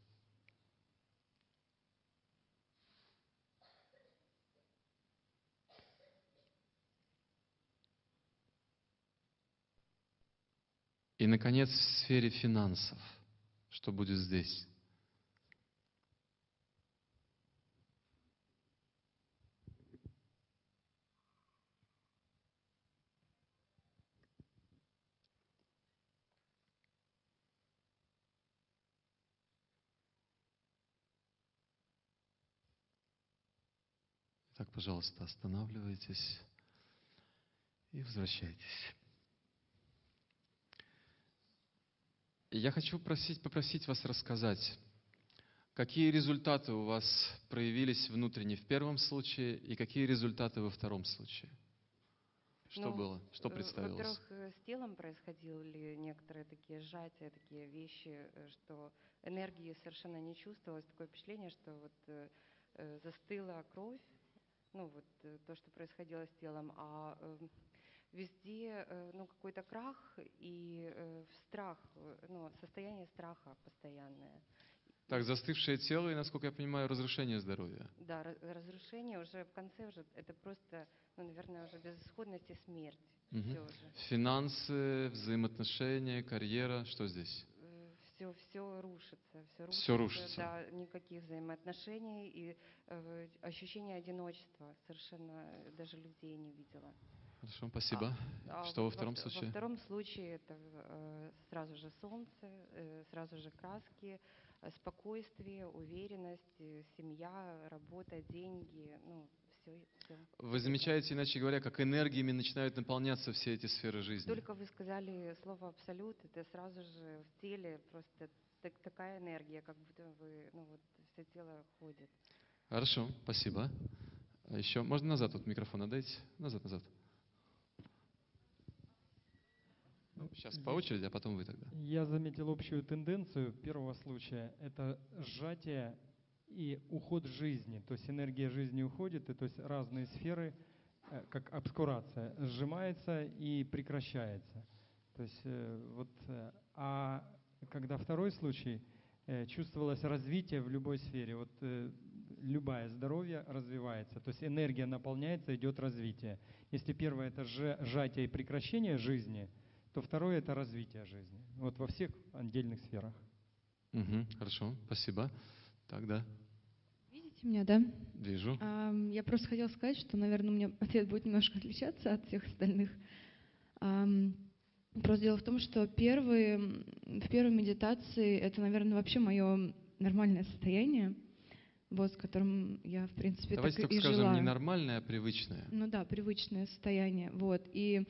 И, наконец, в сфере финансов, что будет здесь? Так, пожалуйста, останавливайтесь и возвращайтесь. И я хочу просить, попросить вас рассказать, какие результаты у вас проявились внутренне в первом случае и какие результаты во втором случае. Что Ну, было? Что э, представилось? Во-первых, э, с телом происходили некоторые такие сжатия, такие вещи, э, что энергии совершенно не чувствовалось. Такое впечатление, что вот э, э, застыла кровь, ну вот э, то, что происходило с телом, а э, везде э, ну, какой-то крах и э, страх, э, ну, состояние страха постоянное. Так, застывшее тело и, насколько я понимаю, разрушение здоровья. Да, ra- разрушение уже в конце уже это просто, ну, наверное, уже безысходность и смерть. Мгм. Все уже. Финансы, взаимоотношения, карьера, что здесь? Все, все рушится, все рушится. Всё рушится. Да, никаких взаимоотношений и э, ощущение одиночества. Совершенно э, даже людей не видела. Хорошо, спасибо. А Что во вот втором вт- случае? Во втором случае это э, сразу же солнце, э, сразу же краски, э, спокойствие, уверенность, э, семья, работа, деньги, ну, все. все. Вы замечаете, иначе говоря, как энергиями начинают наполняться все эти сферы жизни. Только вы сказали слово «абсолют», это сразу же в теле просто так- такая энергия, как будто вы, ну вот, все тело ходит. Хорошо, спасибо. А еще можно назад вот микрофон отдайте? Назад, назад. Ну, сейчас по очереди, а потом вы тогда. Я заметил общую тенденцию первого случая. Это сжатие и уход жизни. То есть энергия жизни уходит, и то есть разные сферы, э, как обскурация, сжимается и прекращается. То есть э, вот, э, а когда второй случай, э, чувствовалось развитие в любой сфере. Вот э, любое здоровье развивается, то есть энергия наполняется, идет развитие. Если первое это сжа- сжатие и прекращение жизни, то второе это развитие жизни. Вот во всех отдельных сферах. Мгм, хорошо, спасибо. Тогда Видите меня, да? вижу. Ам, Я просто хотела сказать, что, наверное, у меня ответ будет немножко отличаться от всех остальных. Ам, Просто дело в том, что первые, м, в первой медитации это, наверное, вообще мое нормальное состояние, вот, с которым я, в принципе, Давайте так только и скажем жила. не нормальное, а привычное. Ну да, привычное состояние, вот. И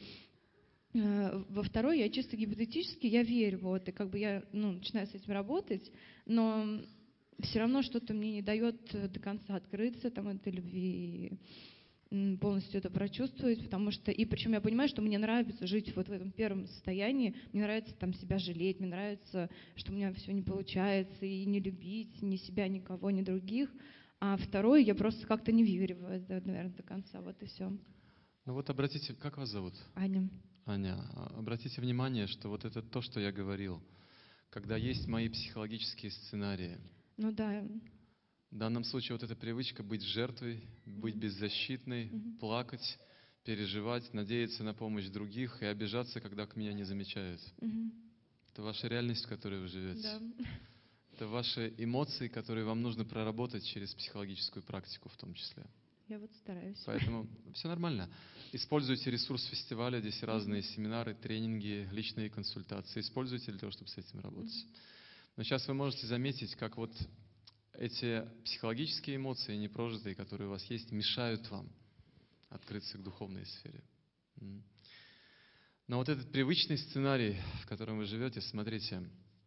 э, во второй я чисто гипотетически, я верю, вот, и как бы я, ну, начинаю с этим работать, но все равно что-то мне не дает э, до конца открыться там этой любви, и, м, полностью это прочувствовать, потому что, и причем я понимаю, что мне нравится жить вот в этом первом состоянии, мне нравится там себя жалеть, мне нравится, что у меня все не получается, и не любить ни себя, никого, ни других, а второй я просто как-то не верю в это, наверное, до конца, вот и все. Ну вот обратите, как вас зовут? Аня. Аня, а- обратите внимание, что вот это то, что я говорил. Когда есть мои психологические сценарии, Ну да. в данном случае вот эта привычка быть жертвой, быть Мгм. беззащитной, Мгм. плакать, переживать, надеяться на помощь других и обижаться, когда к меня не замечают. Мгм. Это ваша реальность, в которой вы живете. Да. Это ваши эмоции, которые вам нужно проработать через психологическую практику в том числе. Я вот стараюсь. Поэтому все нормально. Используйте ресурс фестиваля, здесь разные семинары, тренинги, личные консультации. Используйте для того, чтобы с этим работать. Но сейчас вы можете заметить, как вот эти психологические эмоции, непрожитые, которые у вас есть, мешают вам открыться к духовной сфере. М. Но вот этот привычный сценарий, в котором вы живете, смотрите,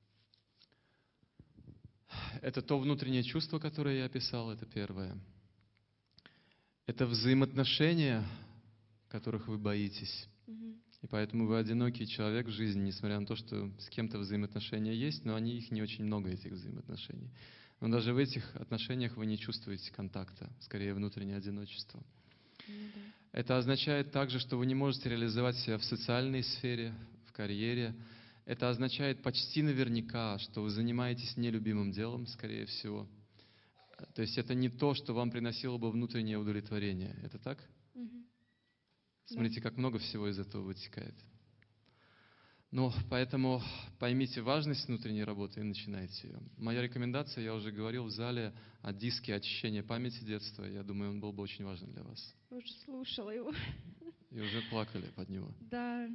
это то внутреннее чувство, которое я описал, это первое. Это взаимоотношения, которых вы боитесь. Мгм. И поэтому вы одинокий человек в жизни, несмотря на то, что с кем-то взаимоотношения есть, но они, их не очень много, этих взаимоотношений. Но даже в этих отношениях вы не чувствуете контакта, скорее внутреннее одиночество. Ну да. Это означает также, что вы не можете реализовать себя в социальной сфере, в карьере. Это означает почти наверняка, что вы занимаетесь нелюбимым делом, скорее всего. То есть это не то, что вам приносило бы внутреннее удовлетворение. Это так? Мгм. Смотрите, как много всего из этого вытекает. Ну, поэтому поймите важность внутренней работы и начинайте ее. Моя рекомендация, я уже говорил в зале о диске очищения памяти детства. Я думаю, он был бы очень важен для вас. Уже слушала его. И уже плакали под него. Да.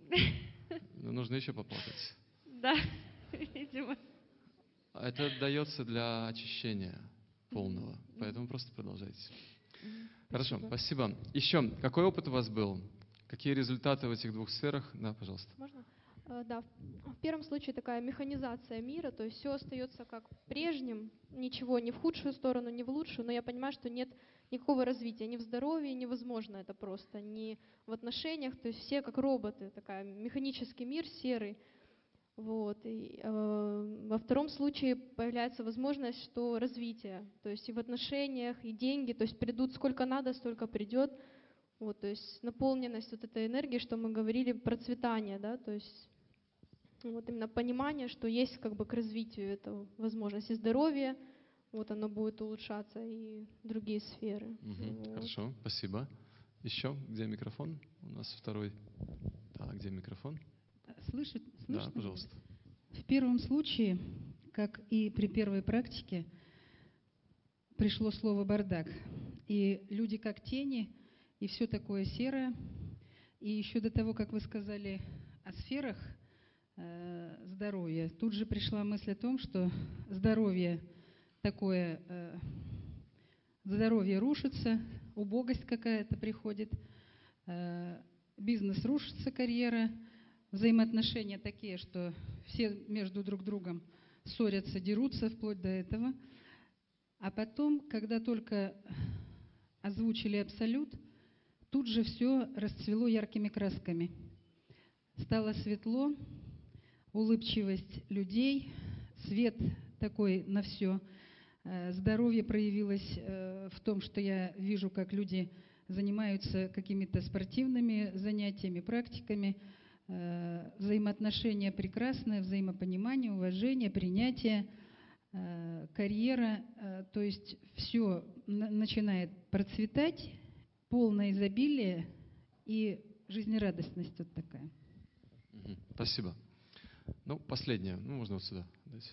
Но нужно еще поплакать. Да, видимо. А это дается для очищения полного. Поэтому просто продолжайте. Хорошо, спасибо. Еще, какой опыт у вас был? Какие результаты в этих двух сферах? Да, пожалуйста. Можно? Э, Да, в первом случае такая механизация мира, то есть все остается как прежним, ничего ни в худшую сторону, ни в лучшую, но я понимаю, что нет никакого развития ни в здоровье, невозможно это просто, ни в отношениях, то есть все как роботы, такая механический мир серый. Вот. И, э, во втором случае появляется возможность, что развитие, то есть и в отношениях, и деньги, то есть придут сколько надо, столько придет. Вот, то есть наполненность вот этой энергии, что мы говорили, процветание, да, то есть вот именно понимание, что есть как бы к развитию этого возможность и здоровье, вот оно будет улучшаться, и другие сферы. Мгм, Вот. Хорошо, спасибо. Еще, где микрофон? У нас второй. Так, где микрофон? Слышит, Да, слышно? пожалуйста. В первом случае, как и при первой практике, пришло слово «бардак». И люди как тени, и все такое серое. И еще до того, как вы сказали о сферах э, здоровья, тут же пришла мысль о том, что здоровье такое, э, здоровье рушится, убогость какая-то приходит, э, бизнес рушится, карьера, взаимоотношения такие, что все между друг другом ссорятся, дерутся вплоть до этого. А потом, когда только озвучили абсолют, тут же все расцвело яркими красками. Стало светло, улыбчивость людей, свет такой на все. Здоровье проявилось в том, что я вижу, как люди занимаются какими-то спортивными занятиями, практиками. Взаимоотношения прекрасные, взаимопонимание, уважение, принятие, карьера. То есть все начинает процветать, полное изобилие и жизнерадостность вот такая. Мгм, Спасибо. Ну, последнее. Ну, можно вот сюда дать.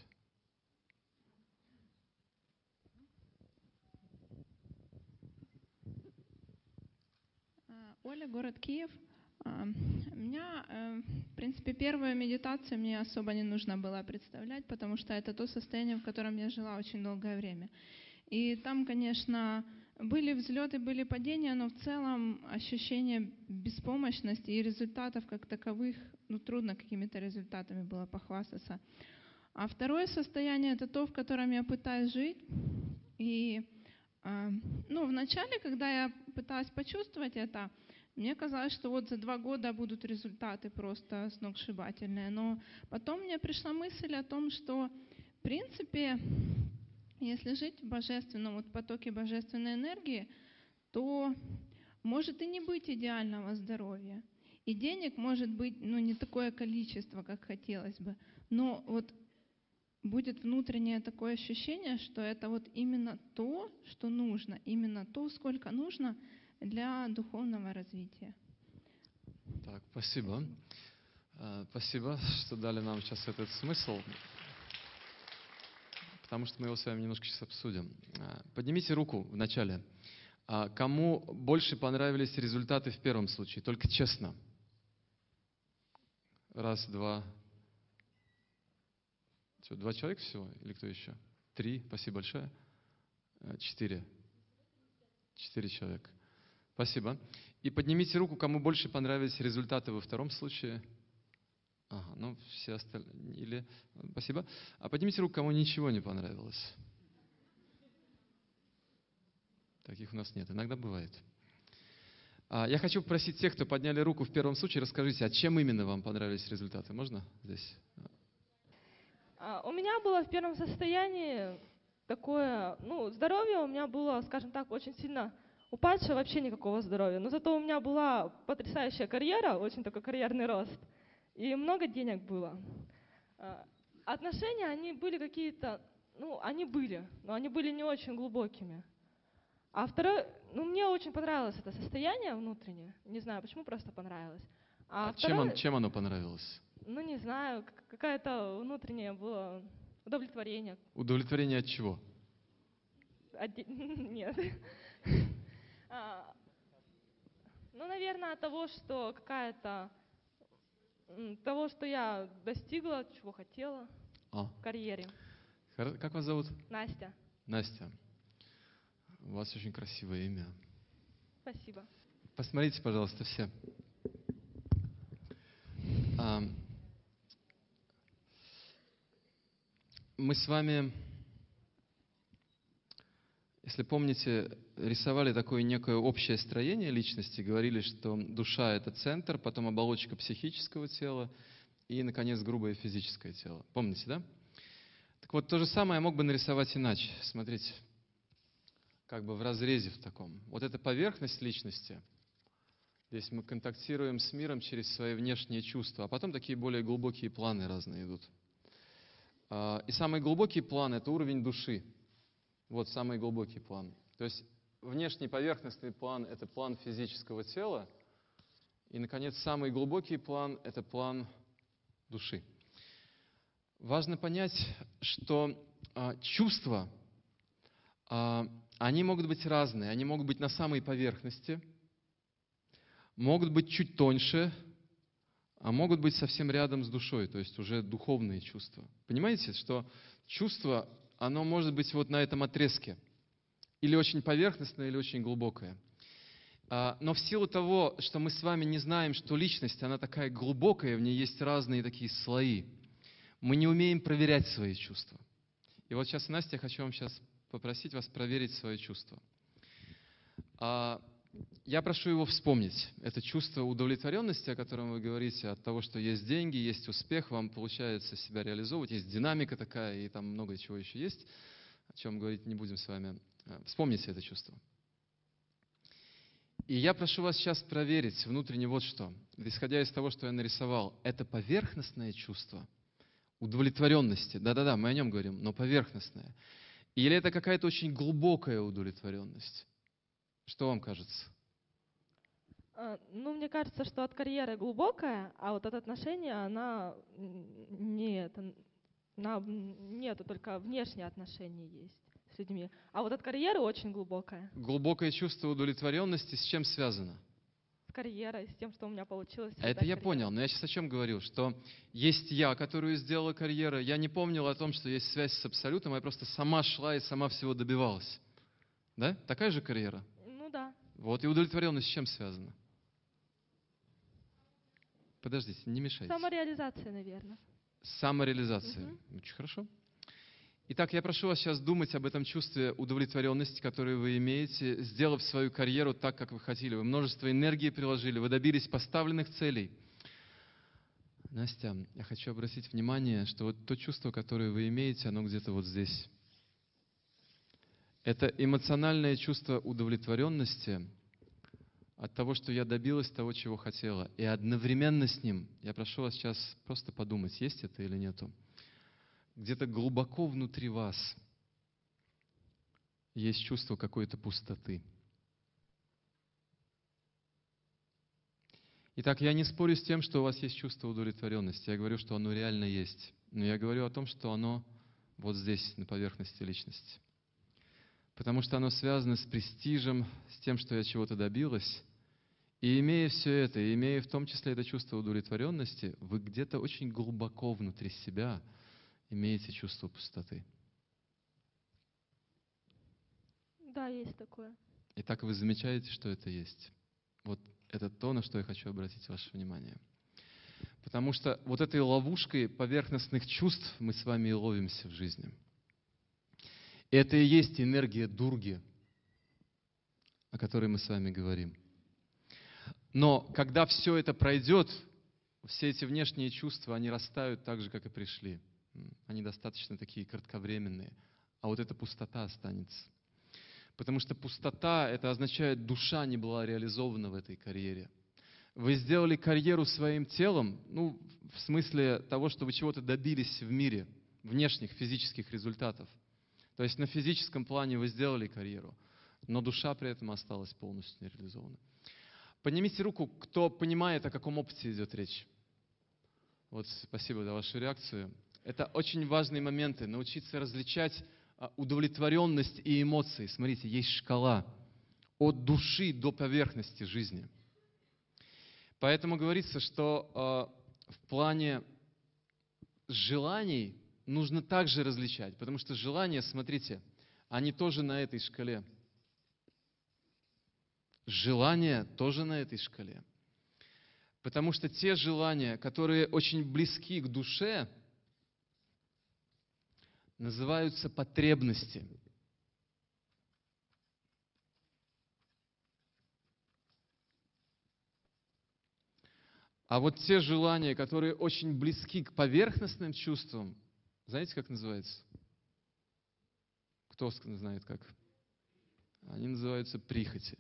А, Оля, город Киев. А, У меня, э, в принципе, первая медитация мне особо не нужно было представлять, потому что это то состояние, в котором я жила очень долгое время. И там, конечно, были взлеты, были падения, но в целом ощущение беспомощности и результатов как таковых, ну, трудно какими-то результатами было похвастаться. А второе состояние – это то, в котором я пытаюсь жить. И, э, ну, вначале, когда я пыталась почувствовать это, мне казалось, что вот за два года будут результаты просто сногсшибательные. Но потом мне пришла мысль о том, что, в принципе, если жить в божественном вот потоке божественной энергии, то может и не быть идеального здоровья. И денег может быть, ну, не такое количество, как хотелось бы. Но вот будет внутреннее такое ощущение, что это вот именно то, что нужно, именно то, сколько нужно для духовного развития. Так, спасибо. А, Спасибо, что дали нам сейчас этот смысл, потому что мы его с вами немножко сейчас обсудим. А, Поднимите руку в начале. А, Кому больше понравились результаты в первом случае? Только честно. Раз, два. Что, два человека всего? Или кто еще? Три. Спасибо большое. Э, Четыре. Четыре человека. Спасибо. И поднимите руку, кому больше понравились результаты во втором случае. Ага, ну все остальные. Или... Спасибо. А поднимите руку, кому ничего не понравилось. Таких у нас нет. Иногда бывает. А, я хочу попросить тех, кто подняли руку в первом случае, расскажите, а чем именно вам понравились результаты? Можно здесь? А, У меня было в первом состоянии такое, ну, здоровье у меня было, скажем так, очень сильно упадшее, вообще никакого здоровья. Но зато у меня была потрясающая карьера, очень такой карьерный рост, и много денег было. А, Отношения, они были какие-то, ну, они были, но они были не очень глубокими. А второе, ну, мне очень понравилось это состояние внутреннее, не знаю почему, просто понравилось. А, А чем, второе, он- чем оно понравилось? ну, не знаю, к- какое-то внутреннее было удовлетворение. Удовлетворение от чего? Оде- Нет. А, Ну, наверное, от того, что какая-то... м, того, что я достигла, чего хотела А. в карьере. Хор- Как вас зовут? Настя, Настя. У вас очень красивое имя. спасибо. Посмотрите, пожалуйста, все. А, Мы с вами, если помните, рисовали такое некое общее строение личности, говорили, что душа — это центр, потом оболочка психического тела и, наконец, грубое физическое тело. Помните, да? Так вот, то же самое я мог бы нарисовать иначе. Смотрите, как бы в разрезе в таком. Вот эта поверхность личности. Здесь мы контактируем с миром через свои внешние чувства, а потом такие более глубокие планы разные идут. А, И самый глубокий план — это уровень души. Вот самый глубокий план. То есть внешний поверхностный план — это план физического тела. И, наконец, самый глубокий план — это план души. Важно понять, что а, чувства, а, они могут быть разные. Они могут быть на самой поверхности, могут быть чуть тоньше, а могут быть совсем рядом с душой, то есть уже духовные чувства. Понимаете, что чувство, оно может быть вот на этом отрезке. Или очень поверхностное, или очень глубокое. А, Но в силу того, что мы с вами не знаем, что личность, она такая глубокая, в ней есть разные такие слои, мы не умеем проверять свои чувства. И вот сейчас, Настя, я хочу вам сейчас попросить вас проверить свои чувства. А, Я прошу его вспомнить. Это чувство удовлетворенности, о котором вы говорите, от того, что есть деньги, есть успех, вам получается себя реализовывать, есть динамика такая, и там много чего еще есть, о чем говорить не будем с вами. Вспомните это чувство. И я прошу вас сейчас проверить внутренне вот что. Исходя из того, что я нарисовал, это поверхностное чувство удовлетворенности. Да-да-да, мы о нем говорим, но поверхностное. Или это какая-то очень глубокая удовлетворенность? Что вам кажется? А, Ну, мне кажется, что от карьеры глубокая, а вот от отношения она м, не это, на, нету, только внешние отношения есть с людьми. А вот от карьеры очень глубокая. Глубокое чувство удовлетворенности с чем связано? С карьерой, с тем, что у меня получилось. А это я понял, но я сейчас о чем говорил, что есть я, которую сделала карьера, я не помнил о том, что есть связь с абсолютом, я просто сама шла и сама всего добивалась. Да? Такая же карьера? Ну да. Вот, и удовлетворенность с чем связана? Подождите, не мешайте. Самореализация, наверное. Самореализация. Мгм. Очень хорошо. Итак, я прошу вас сейчас думать об этом чувстве удовлетворенности, которое вы имеете, сделав свою карьеру так, как вы хотели. Вы множество энергии приложили, вы добились поставленных целей. Настя, я хочу обратить внимание, что вот то чувство, которое вы имеете, оно где-то вот здесь. Это эмоциональное чувство удовлетворенности от того, что я добилась того, чего хотела. И одновременно с ним, я прошу вас сейчас просто подумать, есть это или нету. Где-то глубоко внутри вас есть чувство какой-то пустоты. Итак, я не спорю с тем, что у вас есть чувство удовлетворенности. Я говорю, что оно реально есть. Но я говорю о том, что оно вот здесь, на поверхности личности. Потому что оно связано с престижем, с тем, что я чего-то добилась. И имея все это, и имея в том числе это чувство удовлетворенности, вы где-то очень глубоко внутри себя имеете чувство пустоты. Да, есть такое. Итак, вы замечаете, что это есть. Вот это то, на что я хочу обратить ваше внимание. Потому что вот этой ловушкой поверхностных чувств мы с вами и ловимся в жизни. И это и есть энергия дурги, о которой мы с вами говорим. Но когда все это пройдет, все эти внешние чувства, они растают так же, как и пришли. Они достаточно такие кратковременные. А вот эта пустота останется. Потому что пустота, это означает, душа не была реализована в этой карьере. Вы сделали карьеру своим телом, ну, в смысле того, что вы чего-то добились в мире, внешних физических результатов. То есть на физическом плане вы сделали карьеру, но душа при этом осталась полностью нереализована. Поднимите руку, кто понимает, о каком опыте идет речь. Вот, спасибо за вашу реакцию. Это очень важные моменты, научиться различать удовлетворенность и эмоции. Смотрите, есть шкала от души до поверхности жизни. Поэтому говорится, что э, в плане желаний нужно также различать, потому что желания, смотрите, они тоже на этой шкале. Желания тоже на этой шкале. Потому что те желания, которые очень близки к душе, называются потребности. А вот те желания, которые очень близки к поверхностным чувствам, знаете, как называется? Кто знает как? Они называются прихоти.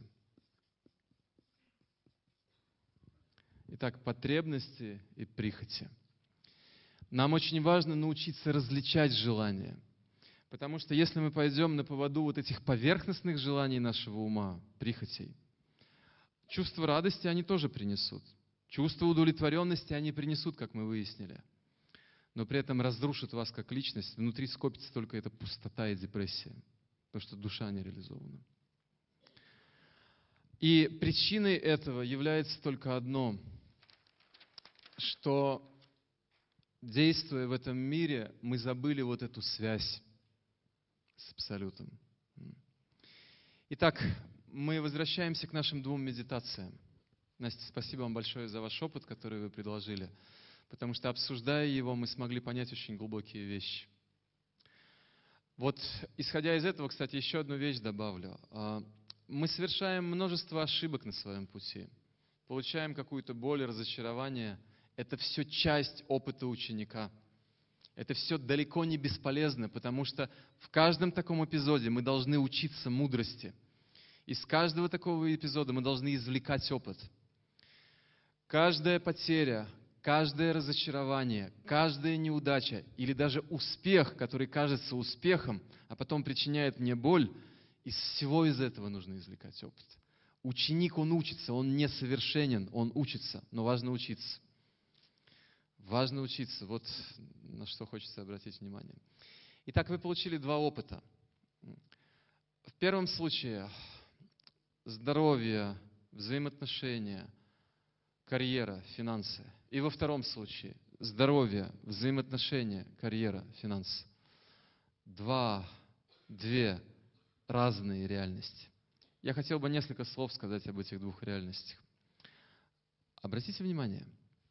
Итак, потребности и прихоти. Нам очень важно научиться различать желания. Потому что если мы пойдем на поводу вот этих поверхностных желаний нашего ума, прихотей, чувство радости они тоже принесут. Чувство удовлетворенности они принесут, как мы выяснили. Но при этом разрушат вас как личность. Внутри скопится только эта пустота и депрессия. Потому что душа не реализована. И причиной этого является только одно. Что, действуя в этом мире, мы забыли вот эту связь с Абсолютом. Итак, мы возвращаемся к нашим двум медитациям. Настя, спасибо вам большое за ваш опыт, который вы предложили, потому что, обсуждая его, мы смогли понять очень глубокие вещи. Вот, исходя из этого, кстати, еще одну вещь добавлю. Мы совершаем множество ошибок на своем пути, получаем какую-то боль, разочарование. Это все часть опыта ученика. Это все далеко не бесполезно, потому что в каждом таком эпизоде мы должны учиться мудрости. Из каждого такого эпизода мы должны извлекать опыт. Каждая потеря, каждое разочарование, каждая неудача или даже успех, который кажется успехом, а потом причиняет мне боль, из всего из этого нужно извлекать опыт. Ученик, он учится, он несовершенен, он учится, но важно учиться. Важно учиться, вот на что хочется обратить внимание. Итак, вы получили два опыта. В первом случае здоровье, взаимоотношения, карьера, финансы. И во втором случае здоровье, взаимоотношения, карьера, финансы. Два, две разные реальности. Я хотел бы несколько слов сказать об этих двух реальностях. Обратите внимание,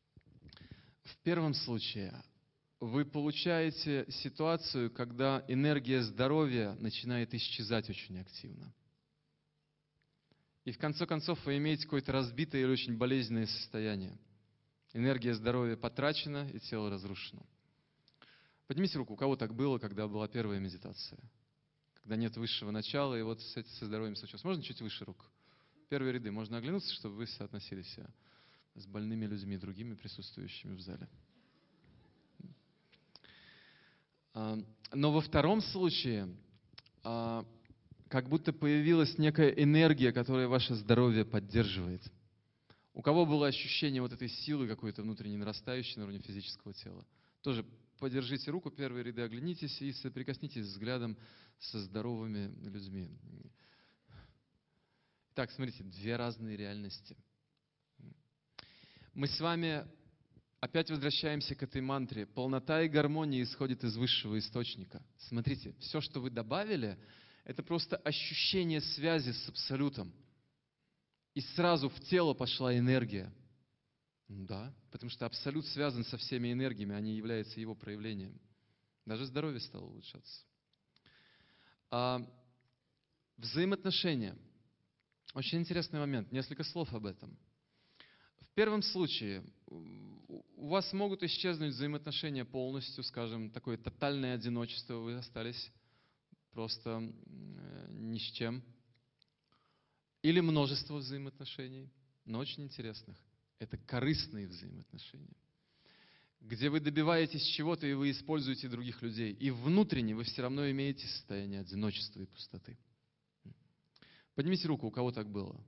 в первом случае вы получаете ситуацию, когда энергия здоровья начинает исчезать очень активно. И в конце концов вы имеете какое-то разбитое или очень болезненное состояние. Энергия здоровья потрачена, и тело разрушено. Поднимите руку, у кого так было, когда была первая медитация? Когда нет высшего начала, и вот со здоровьем случилось. Можно чуть выше рук? Первые ряды. Можно оглянуться, чтобы вы соотносили себя с больными людьми, другими присутствующими в зале. Но во втором случае как будто появилась некая энергия, которая ваше здоровье поддерживает. У кого было ощущение вот этой силы какой-то внутренней нарастающей на уровне физического тела? Тоже подержите руку, первые ряды, оглянитесь и соприкоснитесь взглядом со здоровыми людьми. Так, смотрите, две разные реальности. Мы с вами опять возвращаемся к этой мантре. Полнота и гармония исходит из высшего источника. Смотрите, все, что вы добавили, это просто ощущение связи с Абсолютом. И сразу в тело пошла энергия. Ну да, потому что Абсолют связан со всеми энергиями, они являются его проявлением. Даже здоровье стало улучшаться. А взаимоотношения. Очень интересный момент. Несколько слов об этом. В первом случае у вас могут исчезнуть взаимоотношения полностью, скажем, такое тотальное одиночество, вы остались просто ни с чем. Или множество взаимоотношений, но очень интересных. Это корыстные взаимоотношения, где вы добиваетесь чего-то, и вы используете других людей. И внутренне вы все равно имеете состояние одиночества и пустоты. Поднимите руку, у кого так было.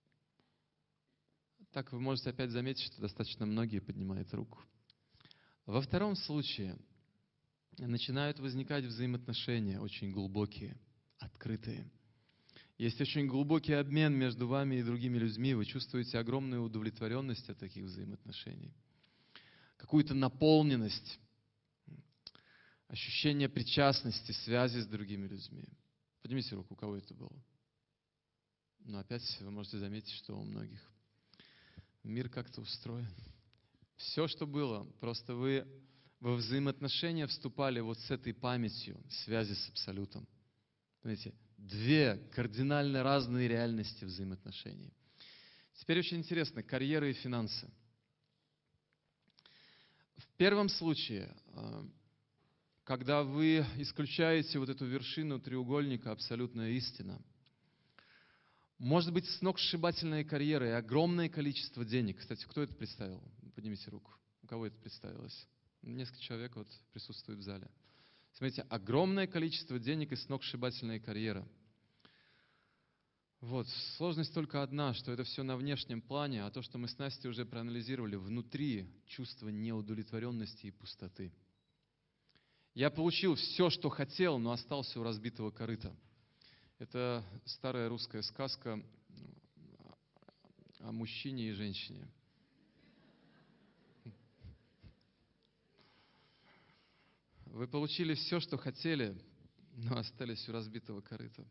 Так вы можете опять заметить, что достаточно многие поднимают руку. Во втором случае начинают возникать взаимоотношения очень глубокие, открытые. Есть очень глубокий обмен между вами и другими людьми. Вы чувствуете огромную удовлетворенность от таких взаимоотношений. Какую-то наполненность, ощущение причастности, связи с другими людьми. Поднимите руку, у кого это было. Но опять вы можете заметить, что у многих мир как-то устроен. Все, что было, просто вы во взаимоотношения вступали вот с этой памятью связи с Абсолютом. Понимаете, две кардинально разные реальности взаимоотношений. Теперь очень интересно, карьера и финансы. В первом случае, когда вы исключаете вот эту вершину треугольника «Абсолютная истина», может быть сногсшибательная карьера и огромное количество денег. Кстати, кто это представил? Поднимите руку. У кого это представилось? Несколько человек вот присутствует в зале. Смотрите, огромное количество денег и сногсшибательная карьера. Вот, сложность только одна, что это все на внешнем плане, а то, что мы с Настей уже проанализировали, внутри чувство неудовлетворенности и пустоты. Я получил все, что хотел, но остался у разбитого корыта. Это старая русская сказка о мужчине и женщине. Вы получили все, что хотели, но остались у разбитого корыта.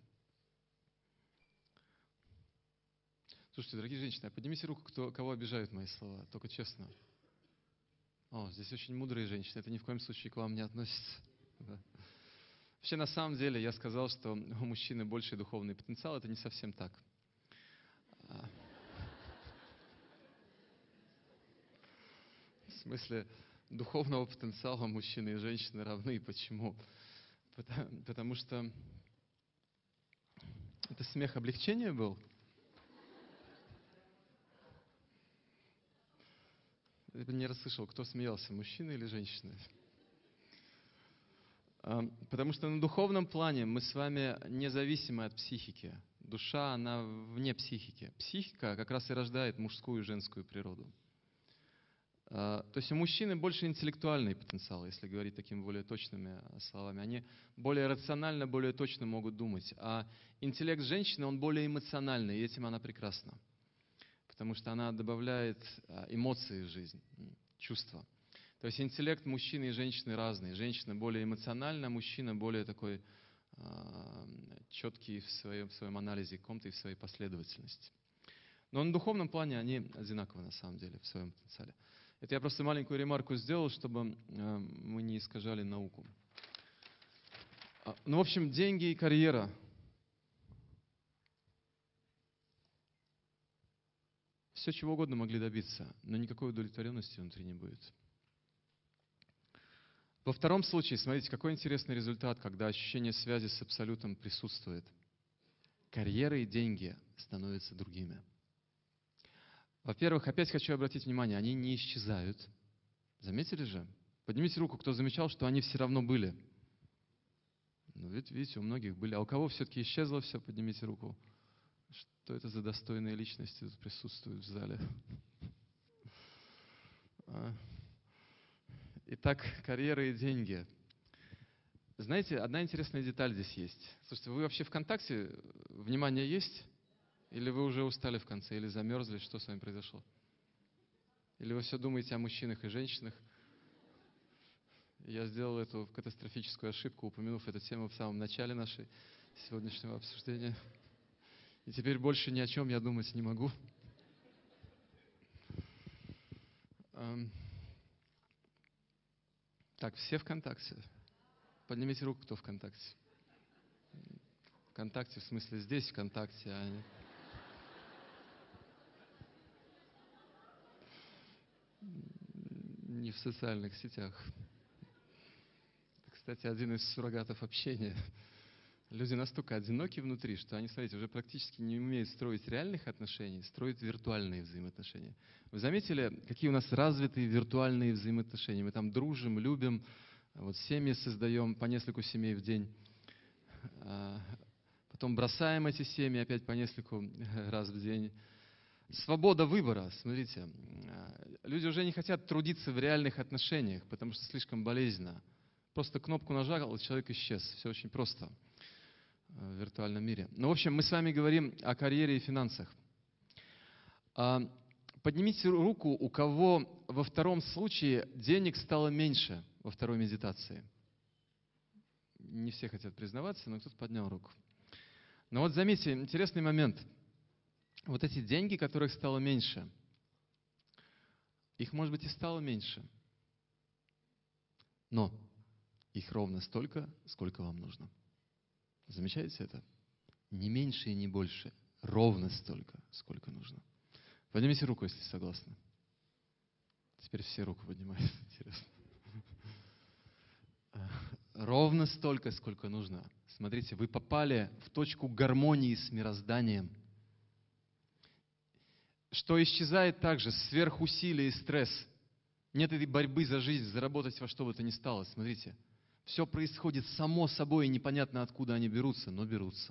Слушайте, дорогие женщины, а поднимите руку, кто, кого обижают мои слова, только честно. О, здесь очень мудрые женщины, это ни в коем случае к вам не относится. Да. Вообще, на самом деле, я сказал, что у мужчины больший духовный потенциал, это не совсем так. В смысле, духовного потенциала мужчины и женщины равны. Почему? Потому, потому что это смех облегчения был. Я не расслышал, кто смеялся, мужчина или женщина. Потому что на духовном плане мы с вами независимы от психики. Душа, она вне психики. Психика как раз и рождает мужскую и женскую природу. То есть у мужчины больше интеллектуальный потенциал, если говорить такими более точными словами. Они более рационально, более точно могут думать. А интеллект женщины, он более эмоциональный, и этим она прекрасна. Потому что она добавляет эмоции в жизнь, чувства. То есть интеллект мужчины и женщины разный. Женщина более эмоциональна, мужчина более такой э, четкий в своем, в своем анализе каком-то и в своей последовательности. Но на духовном плане они одинаковы на самом деле в своем потенциале. Это я просто маленькую ремарку сделал, чтобы э, мы не искажали науку. Ну, в общем, деньги и карьера. Все, чего угодно могли добиться, но никакой удовлетворенности внутри не будет. Во втором случае, смотрите, какой интересный результат, когда ощущение связи с Абсолютом присутствует. Карьера и деньги становятся другими. Во-первых, опять хочу обратить внимание, они не исчезают. Заметили же? Поднимите руку, кто замечал, что они все равно были. Ну, ведь, видите, у многих были. А у кого все-таки исчезло все, поднимите руку. Что это за достойные личности тут присутствуют в зале? Итак, карьера и деньги. Знаете, одна интересная деталь здесь есть. Слушайте, вы вообще ВКонтакте, внимание есть? Или вы уже устали в конце, или замерзли, что с вами произошло? Или вы все думаете о мужчинах и женщинах? Я сделал эту катастрофическую ошибку, упомянув эту тему в самом начале нашего сегодняшнего обсуждения. И теперь больше ни о чем я думать не могу. Так, все ВКонтакте? Поднимите руку, кто ВКонтакте. ВКонтакте, в смысле здесь ВКонтакте, а не... не в социальных сетях. Это, кстати, один из суррогатов общения. Люди настолько одиноки внутри, что они, смотрите, уже практически не умеют строить реальных отношений, строят виртуальные взаимоотношения. Вы заметили, какие у нас развитые виртуальные взаимоотношения? Мы там дружим, любим, вот семьи создаем, по нескольку семей в день. Потом бросаем эти семьи опять по нескольку раз в день. Свобода выбора, смотрите. Люди уже не хотят трудиться в реальных отношениях, потому что слишком болезненно. Просто кнопку нажал, и человек исчез. Все очень просто в виртуальном мире. Ну, в общем, мы с вами говорим о карьере и финансах. Поднимите руку, у кого во втором случае денег стало меньше во второй медитации. Не все хотят признаваться, но кто-то поднял руку. Но вот заметьте, интересный момент. Вот эти деньги, которых стало меньше, их, может быть, и стало меньше, но их ровно столько, сколько вам нужно. Замечаете это? Не меньше и не больше, ровно столько, сколько нужно. Поднимите руку, если согласны. Теперь все руку поднимают, интересно. Ровно столько, сколько нужно. Смотрите, вы попали в точку гармонии с мирозданием. Что исчезает также сверхусилие и стресс. Нет этой борьбы за жизнь, заработать во что бы то ни стало. Смотрите, все происходит само собой, и непонятно, откуда они берутся, но берутся.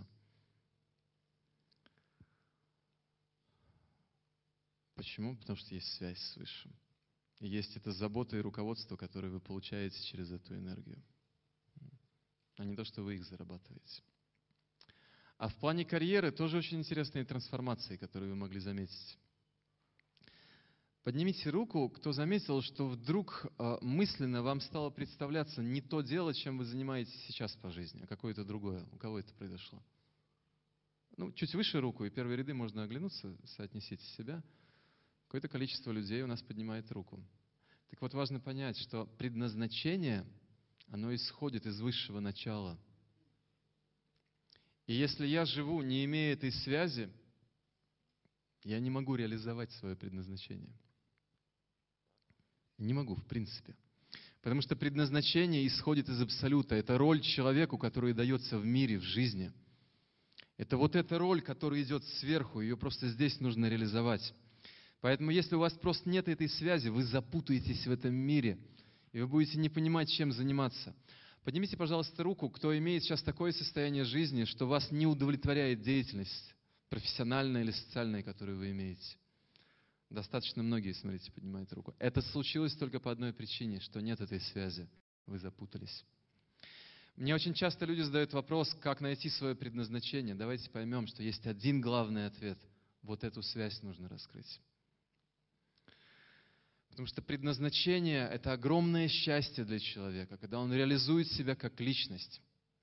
Почему? Потому что есть связь с Высшим. И есть эта забота и руководство, которое вы получаете через эту энергию. А не то, что вы их зарабатываете. А в плане карьеры тоже очень интересные трансформации, которые вы могли заметить. Поднимите руку, кто заметил, что вдруг э, мысленно вам стало представляться не то дело, чем вы занимаетесь сейчас по жизни, а какое-то другое. У кого это произошло? Ну, чуть выше руку, и первые ряды можно оглянуться, соотнесите себя. Какое-то количество людей у нас поднимает руку. Так вот, важно понять, что предназначение, оно исходит из высшего начала. И если я живу, не имея этой связи, я не могу реализовать свое предназначение. Не могу, в принципе. Потому что предназначение исходит из Абсолюта. Это роль человеку, которая дается в мире, в жизни. Это вот эта роль, которая идет сверху, ее просто здесь нужно реализовать. Поэтому если у вас просто нет этой связи, вы запутаетесь в этом мире, и вы будете не понимать, чем заниматься. Поднимите, пожалуйста, руку, кто имеет сейчас такое состояние жизни, что вас не удовлетворяет деятельность профессиональная или социальная, которую вы имеете. Достаточно многие, смотрите, поднимают руку. Это случилось только по одной причине, что нет этой связи. Вы запутались. Мне очень часто люди задают вопрос, как найти свое предназначение. Давайте поймем, что есть один главный ответ. Вот эту связь нужно раскрыть. Потому что предназначение – это огромное счастье для человека, когда он реализует себя как личность.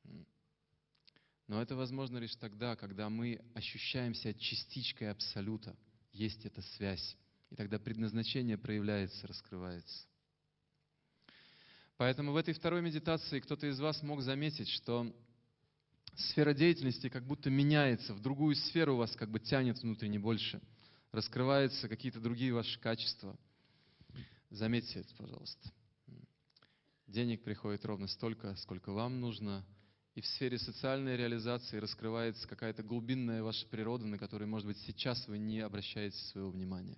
Но это возможно лишь тогда, когда мы ощущаем себя частичкой Абсолюта. Есть эта связь. И тогда предназначение проявляется, раскрывается. Поэтому в этой второй медитации кто-то из вас мог заметить, что сфера деятельности как будто меняется, в другую сферу вас как бы тянет внутренне больше. Раскрываются какие-то другие ваши качества. Заметьте это, пожалуйста. Денег приходит ровно столько, сколько вам нужно. И в сфере социальной реализации раскрывается какая-то глубинная ваша природа, на которой, может быть, сейчас вы не обращаете своего внимания.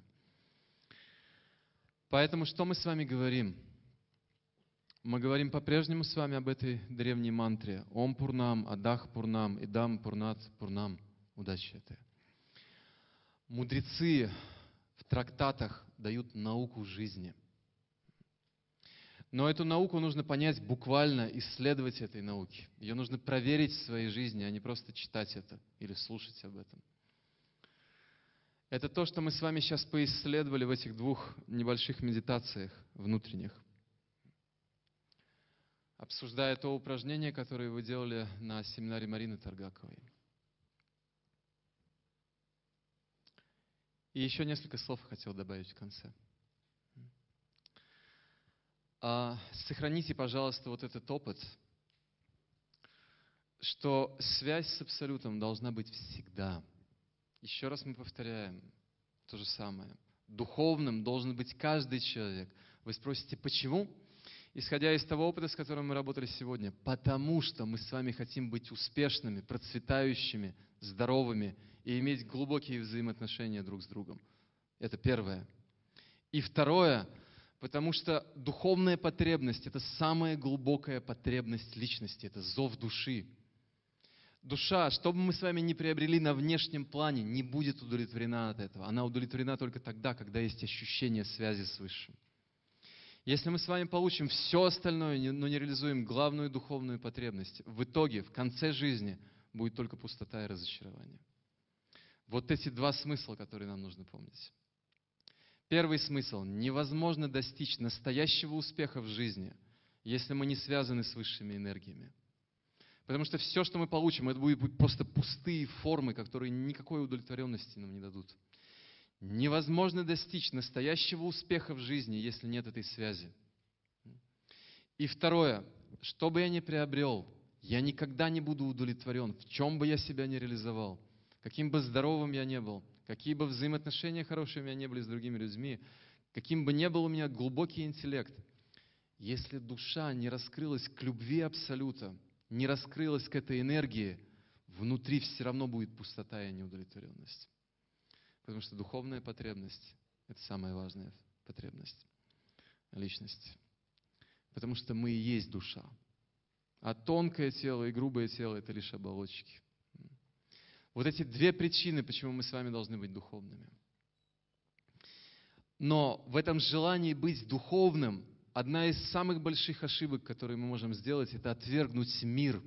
Поэтому что мы с вами говорим? Мы говорим по-прежнему с вами об этой древней мантре. Ом Пурнам, Адах Пурнам, Идам Пурнат Пурнам. Удачи это. Мудрецы в трактатах дают науку жизни. Но эту науку нужно понять буквально, исследовать этой науки. Ее нужно проверить в своей жизни, а не просто читать это или слушать об этом. Это то, что мы с вами сейчас поисследовали в этих двух небольших медитациях внутренних. обсуждая то упражнение, которое вы делали на семинаре Марины Таргаковой. И еще несколько слов хотел добавить в конце. А, сохраните, пожалуйста, вот этот опыт, что связь с Абсолютом должна быть всегда. Еще раз мы повторяем то же самое. Духовным должен быть каждый человек. Вы спросите, почему? Исходя из того опыта, с которым мы работали сегодня. Потому что мы с вами хотим быть успешными, процветающими, здоровыми и иметь глубокие взаимоотношения друг с другом. Это первое. И второе, потому что духовная потребность – это самая глубокая потребность личности, это зов души. Душа, что бы мы с вами ни приобрели на внешнем плане, не будет удовлетворена от этого. Она удовлетворена только тогда, когда есть ощущение связи с Высшим. Если мы с вами получим все остальное, но не реализуем главную духовную потребность, в итоге, в конце жизни, будет только пустота и разочарование. Вот эти два смысла, которые нам нужно помнить. Первый смысл. Невозможно достичь настоящего успеха в жизни, если мы не связаны с высшими энергиями. Потому что все, что мы получим, это будут просто пустые формы, которые никакой удовлетворенности нам не дадут. Невозможно достичь настоящего успеха в жизни, если нет этой связи. И второе. Что бы я ни приобрел, я никогда не буду удовлетворен, в чем бы я себя не реализовал, каким бы здоровым я не был, какие бы взаимоотношения хорошие у меня не были с другими людьми, каким бы ни был у меня глубокий интеллект, если душа не раскрылась к любви Абсолюта, не раскрылась к этой энергии, внутри все равно будет пустота и неудовлетворенность. Потому что духовная потребность – это самая важная потребность личности. Потому что мы и есть душа. А тонкое тело и грубое тело – это лишь оболочки. Вот эти две причины, почему мы с вами должны быть духовными. Но в этом желании быть духовным одна из самых больших ошибок, которые мы можем сделать, это отвергнуть мир.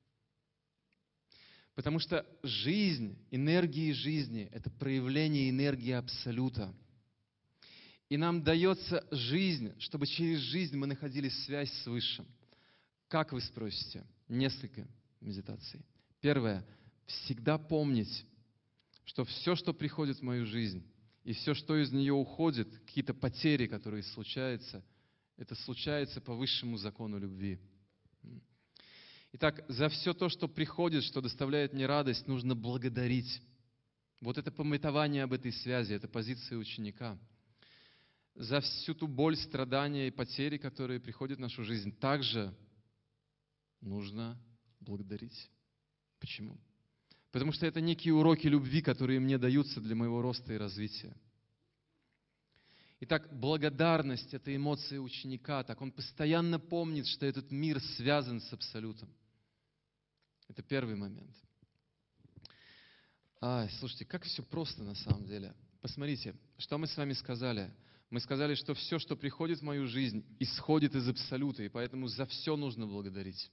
Потому что жизнь, энергии жизни – это проявление энергии Абсолюта. И нам дается жизнь, чтобы через жизнь мы находили связь с Высшим. Как, вы спросите? Несколько медитаций. Первое. Всегда помнить, что все, что приходит в мою жизнь, и все, что из нее уходит, какие-то потери, которые случаются, это случается по высшему закону любви. Итак, за все то, что приходит, что доставляет мне радость, нужно благодарить. Вот это памятование об этой связи, это позиция ученика. За всю ту боль, страдания и потери, которые приходят в нашу жизнь, также нужно благодарить. Почему? Потому что это некие уроки любви, которые мне даются для моего роста и развития. Итак, благодарность – это эмоция ученика. Так он постоянно помнит, что этот мир связан с Абсолютом. Это первый момент. А, слушайте, как все просто на самом деле. Посмотрите, что мы с вами сказали. Мы сказали, что все, что приходит в мою жизнь, исходит из Абсолюта, и поэтому за все нужно благодарить.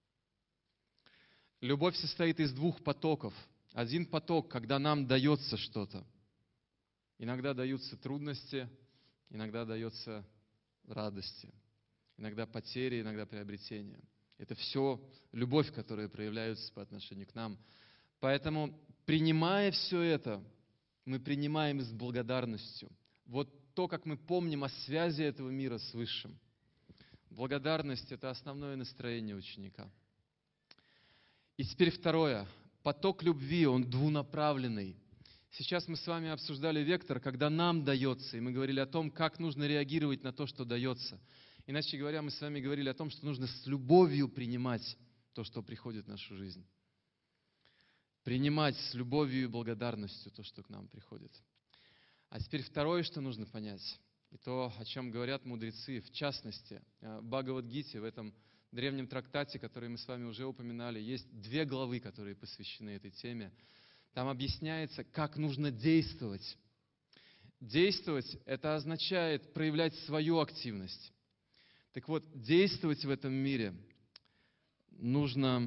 Любовь состоит из двух потоков. Один поток, когда нам дается что-то. Иногда даются трудности, иногда дается радости, иногда потери, иногда приобретения. Это все любовь, которая проявляется по отношению к нам. Поэтому, принимая все это, мы принимаем с благодарностью. Вот то, как мы помним о связи этого мира с Высшим. Благодарность – это основное настроение ученика. И теперь второе. Поток любви, он двунаправленный. Сейчас мы с вами обсуждали вектор, когда нам дается, и мы говорили о том, как нужно реагировать на то, что дается. Иначе говоря, мы с вами говорили о том, что нужно с любовью принимать то, что приходит в нашу жизнь. Принимать с любовью и благодарностью то, что к нам приходит. А теперь второе, что нужно понять, и то, о чем говорят мудрецы, в частности, в Бхагавад-гите, в этом древнем трактате, который мы с вами уже упоминали, есть две главы, которые посвящены этой теме. Там объясняется, как нужно действовать. Действовать – это означает проявлять свою активность. Так вот, действовать в этом мире нужно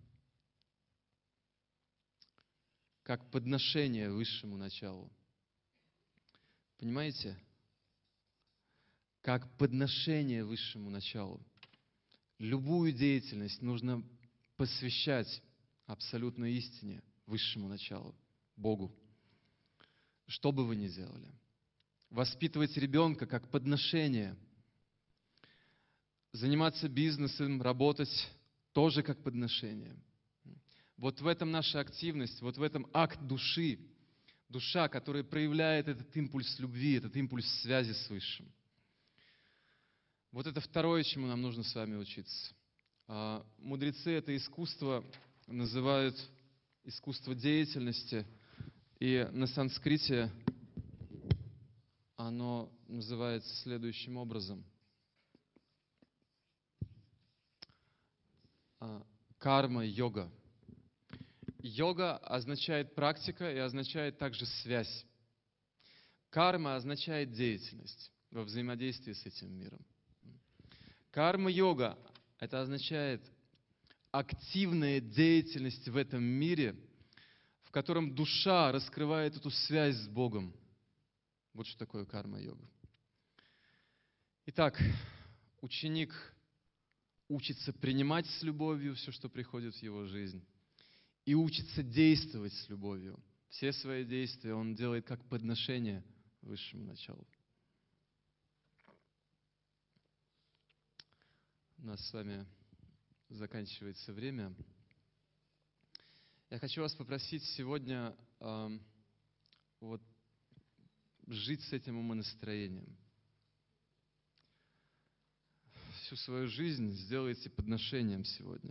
как подношение высшему началу. Понимаете? Как подношение высшему началу. Любую деятельность нужно посвящать абсолютной истине, высшему началу, Богу. Что бы вы ни делали. Воспитывать ребенка как подношение. Заниматься бизнесом, работать тоже как подношение. Вот в этом наша активность, вот в этом акт души. Душа, которая проявляет этот импульс любви, этот импульс связи с Высшим. Вот это второе, чему нам нужно с вами учиться. Мудрецы это искусство называют искусство деятельности. И на санскрите оно называется следующим образом. Карма-йога. Йога означает практика и означает также связь. Карма означает деятельность во взаимодействии с этим миром. Карма-йога – это означает активная деятельность в этом мире, в котором душа раскрывает эту связь с Богом. Вот что такое карма-йога. Итак, ученик учится принимать с любовью все, что приходит в его жизнь, и учится действовать с любовью. Все свои действия он делает как подношение высшему началу. У нас с вами заканчивается время. Я хочу вас попросить сегодня э, вот, жить с этим умонастроением. Всю свою жизнь сделайте подношением сегодня.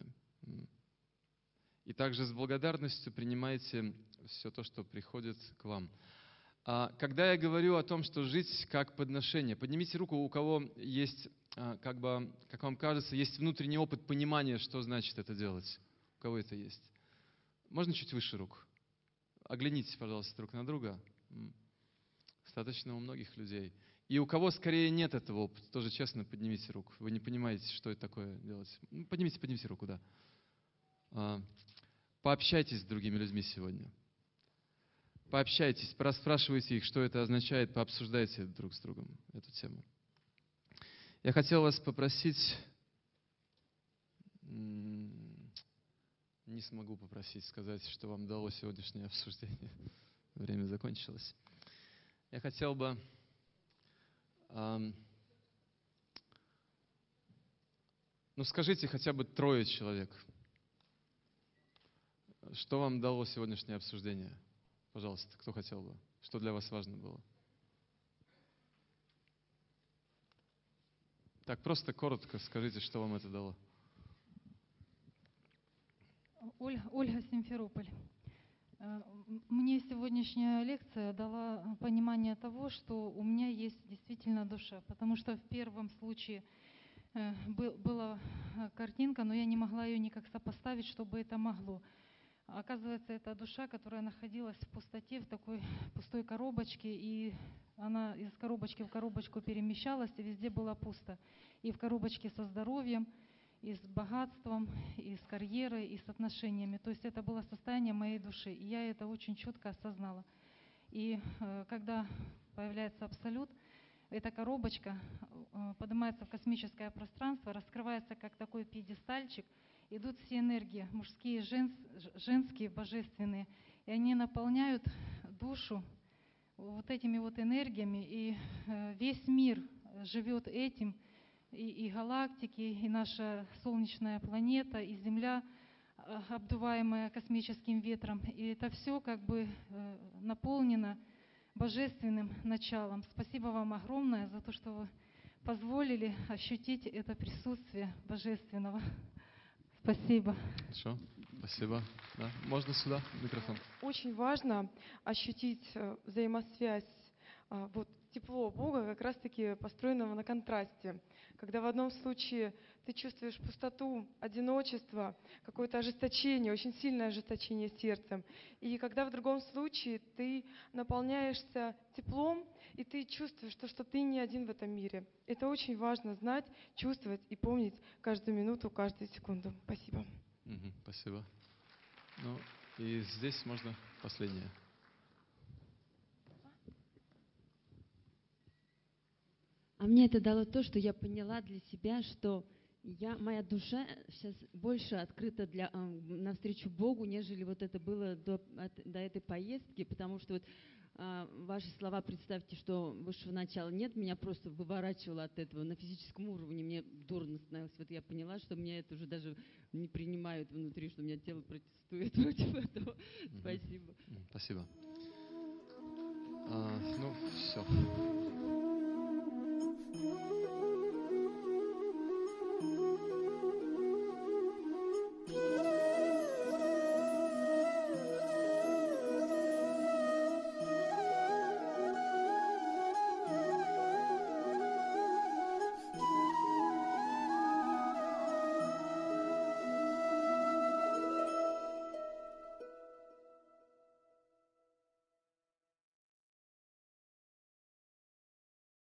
И также с благодарностью принимайте все то, что приходит к вам. А когда я говорю о том, что жить как подношение, поднимите руку, у кого есть, как бы, как вам кажется, есть внутренний опыт понимания, что значит это делать. У кого это есть? Можно чуть выше рук? Оглянитесь, пожалуйста, друг на друга. Достаточно у многих людей. И у кого скорее нет этого опыта, тоже честно поднимите руку. Вы не понимаете, что это такое делать. Ну, поднимите, поднимите руку, да. Пообщайтесь с другими людьми сегодня. Пообщайтесь, поспрашивайте их, что это означает, пообсуждайте друг с другом эту тему. Я хотел вас попросить, не смогу попросить сказать, что вам дало сегодняшнее обсуждение. Время закончилось. Я хотел бы ну скажите хотя бы трое человек, что вам дало сегодняшнее обсуждение? Пожалуйста, кто хотел бы? Что для вас важно было? Так, просто коротко скажите, что вам это дало. Ольга, Ольга, Симферополь. Мне сегодняшняя лекция дала понимание того, что у меня есть действительно душа. Потому что в первом случае была картинка, но я не могла ее никак сопоставить, чтобы это могло. Оказывается, это душа, которая находилась в пустоте, в такой пустой коробочке, и она из коробочки в коробочку перемещалась, и везде было пусто. И в коробочке со здоровьем, и с богатством, и с карьерой, и с отношениями. То есть это было состояние моей души, и я это очень четко осознала. И э, когда появляется абсолют, эта коробочка э, поднимается в космическое пространство, раскрывается как такой пьедестальчик, идут все энергии, мужские, женс, женские, божественные, и они наполняют душу вот этими вот энергиями, и э, весь мир живет этим, и, и галактики, и наша солнечная планета, и Земля, обдуваемая космическим ветром. И это все как бы э, наполнено божественным началом. Спасибо вам огромное за то, что вы позволили ощутить это присутствие божественного. Спасибо. Хорошо, спасибо. Да. Можно сюда микрофон? Очень важно ощутить взаимосвязь, вот тепло Бога, как раз-таки построенного на контрасте. Когда в одном случае ты чувствуешь пустоту, одиночество, какое-то ожесточение, очень сильное ожесточение сердцем. И когда в другом случае ты наполняешься теплом, и ты чувствуешь, что, что ты не один в этом мире. Это очень важно знать, чувствовать и помнить каждую минуту, каждую секунду. Спасибо. Угу, спасибо. Ну, и здесь можно последнее. А мне это дало то, что я поняла для себя, что Я, моя душа сейчас больше открыта для, э, навстречу Богу, нежели вот это было до, от, до этой поездки, потому что вот э, ваши слова, представьте, что высшего начала нет, меня просто выворачивало от этого на физическом уровне, мне дурно становилось. Вот я поняла, что меня это уже даже не принимают внутри, что у меня тело протестует против этого. Mm-hmm. Спасибо. Спасибо. А, ну, все.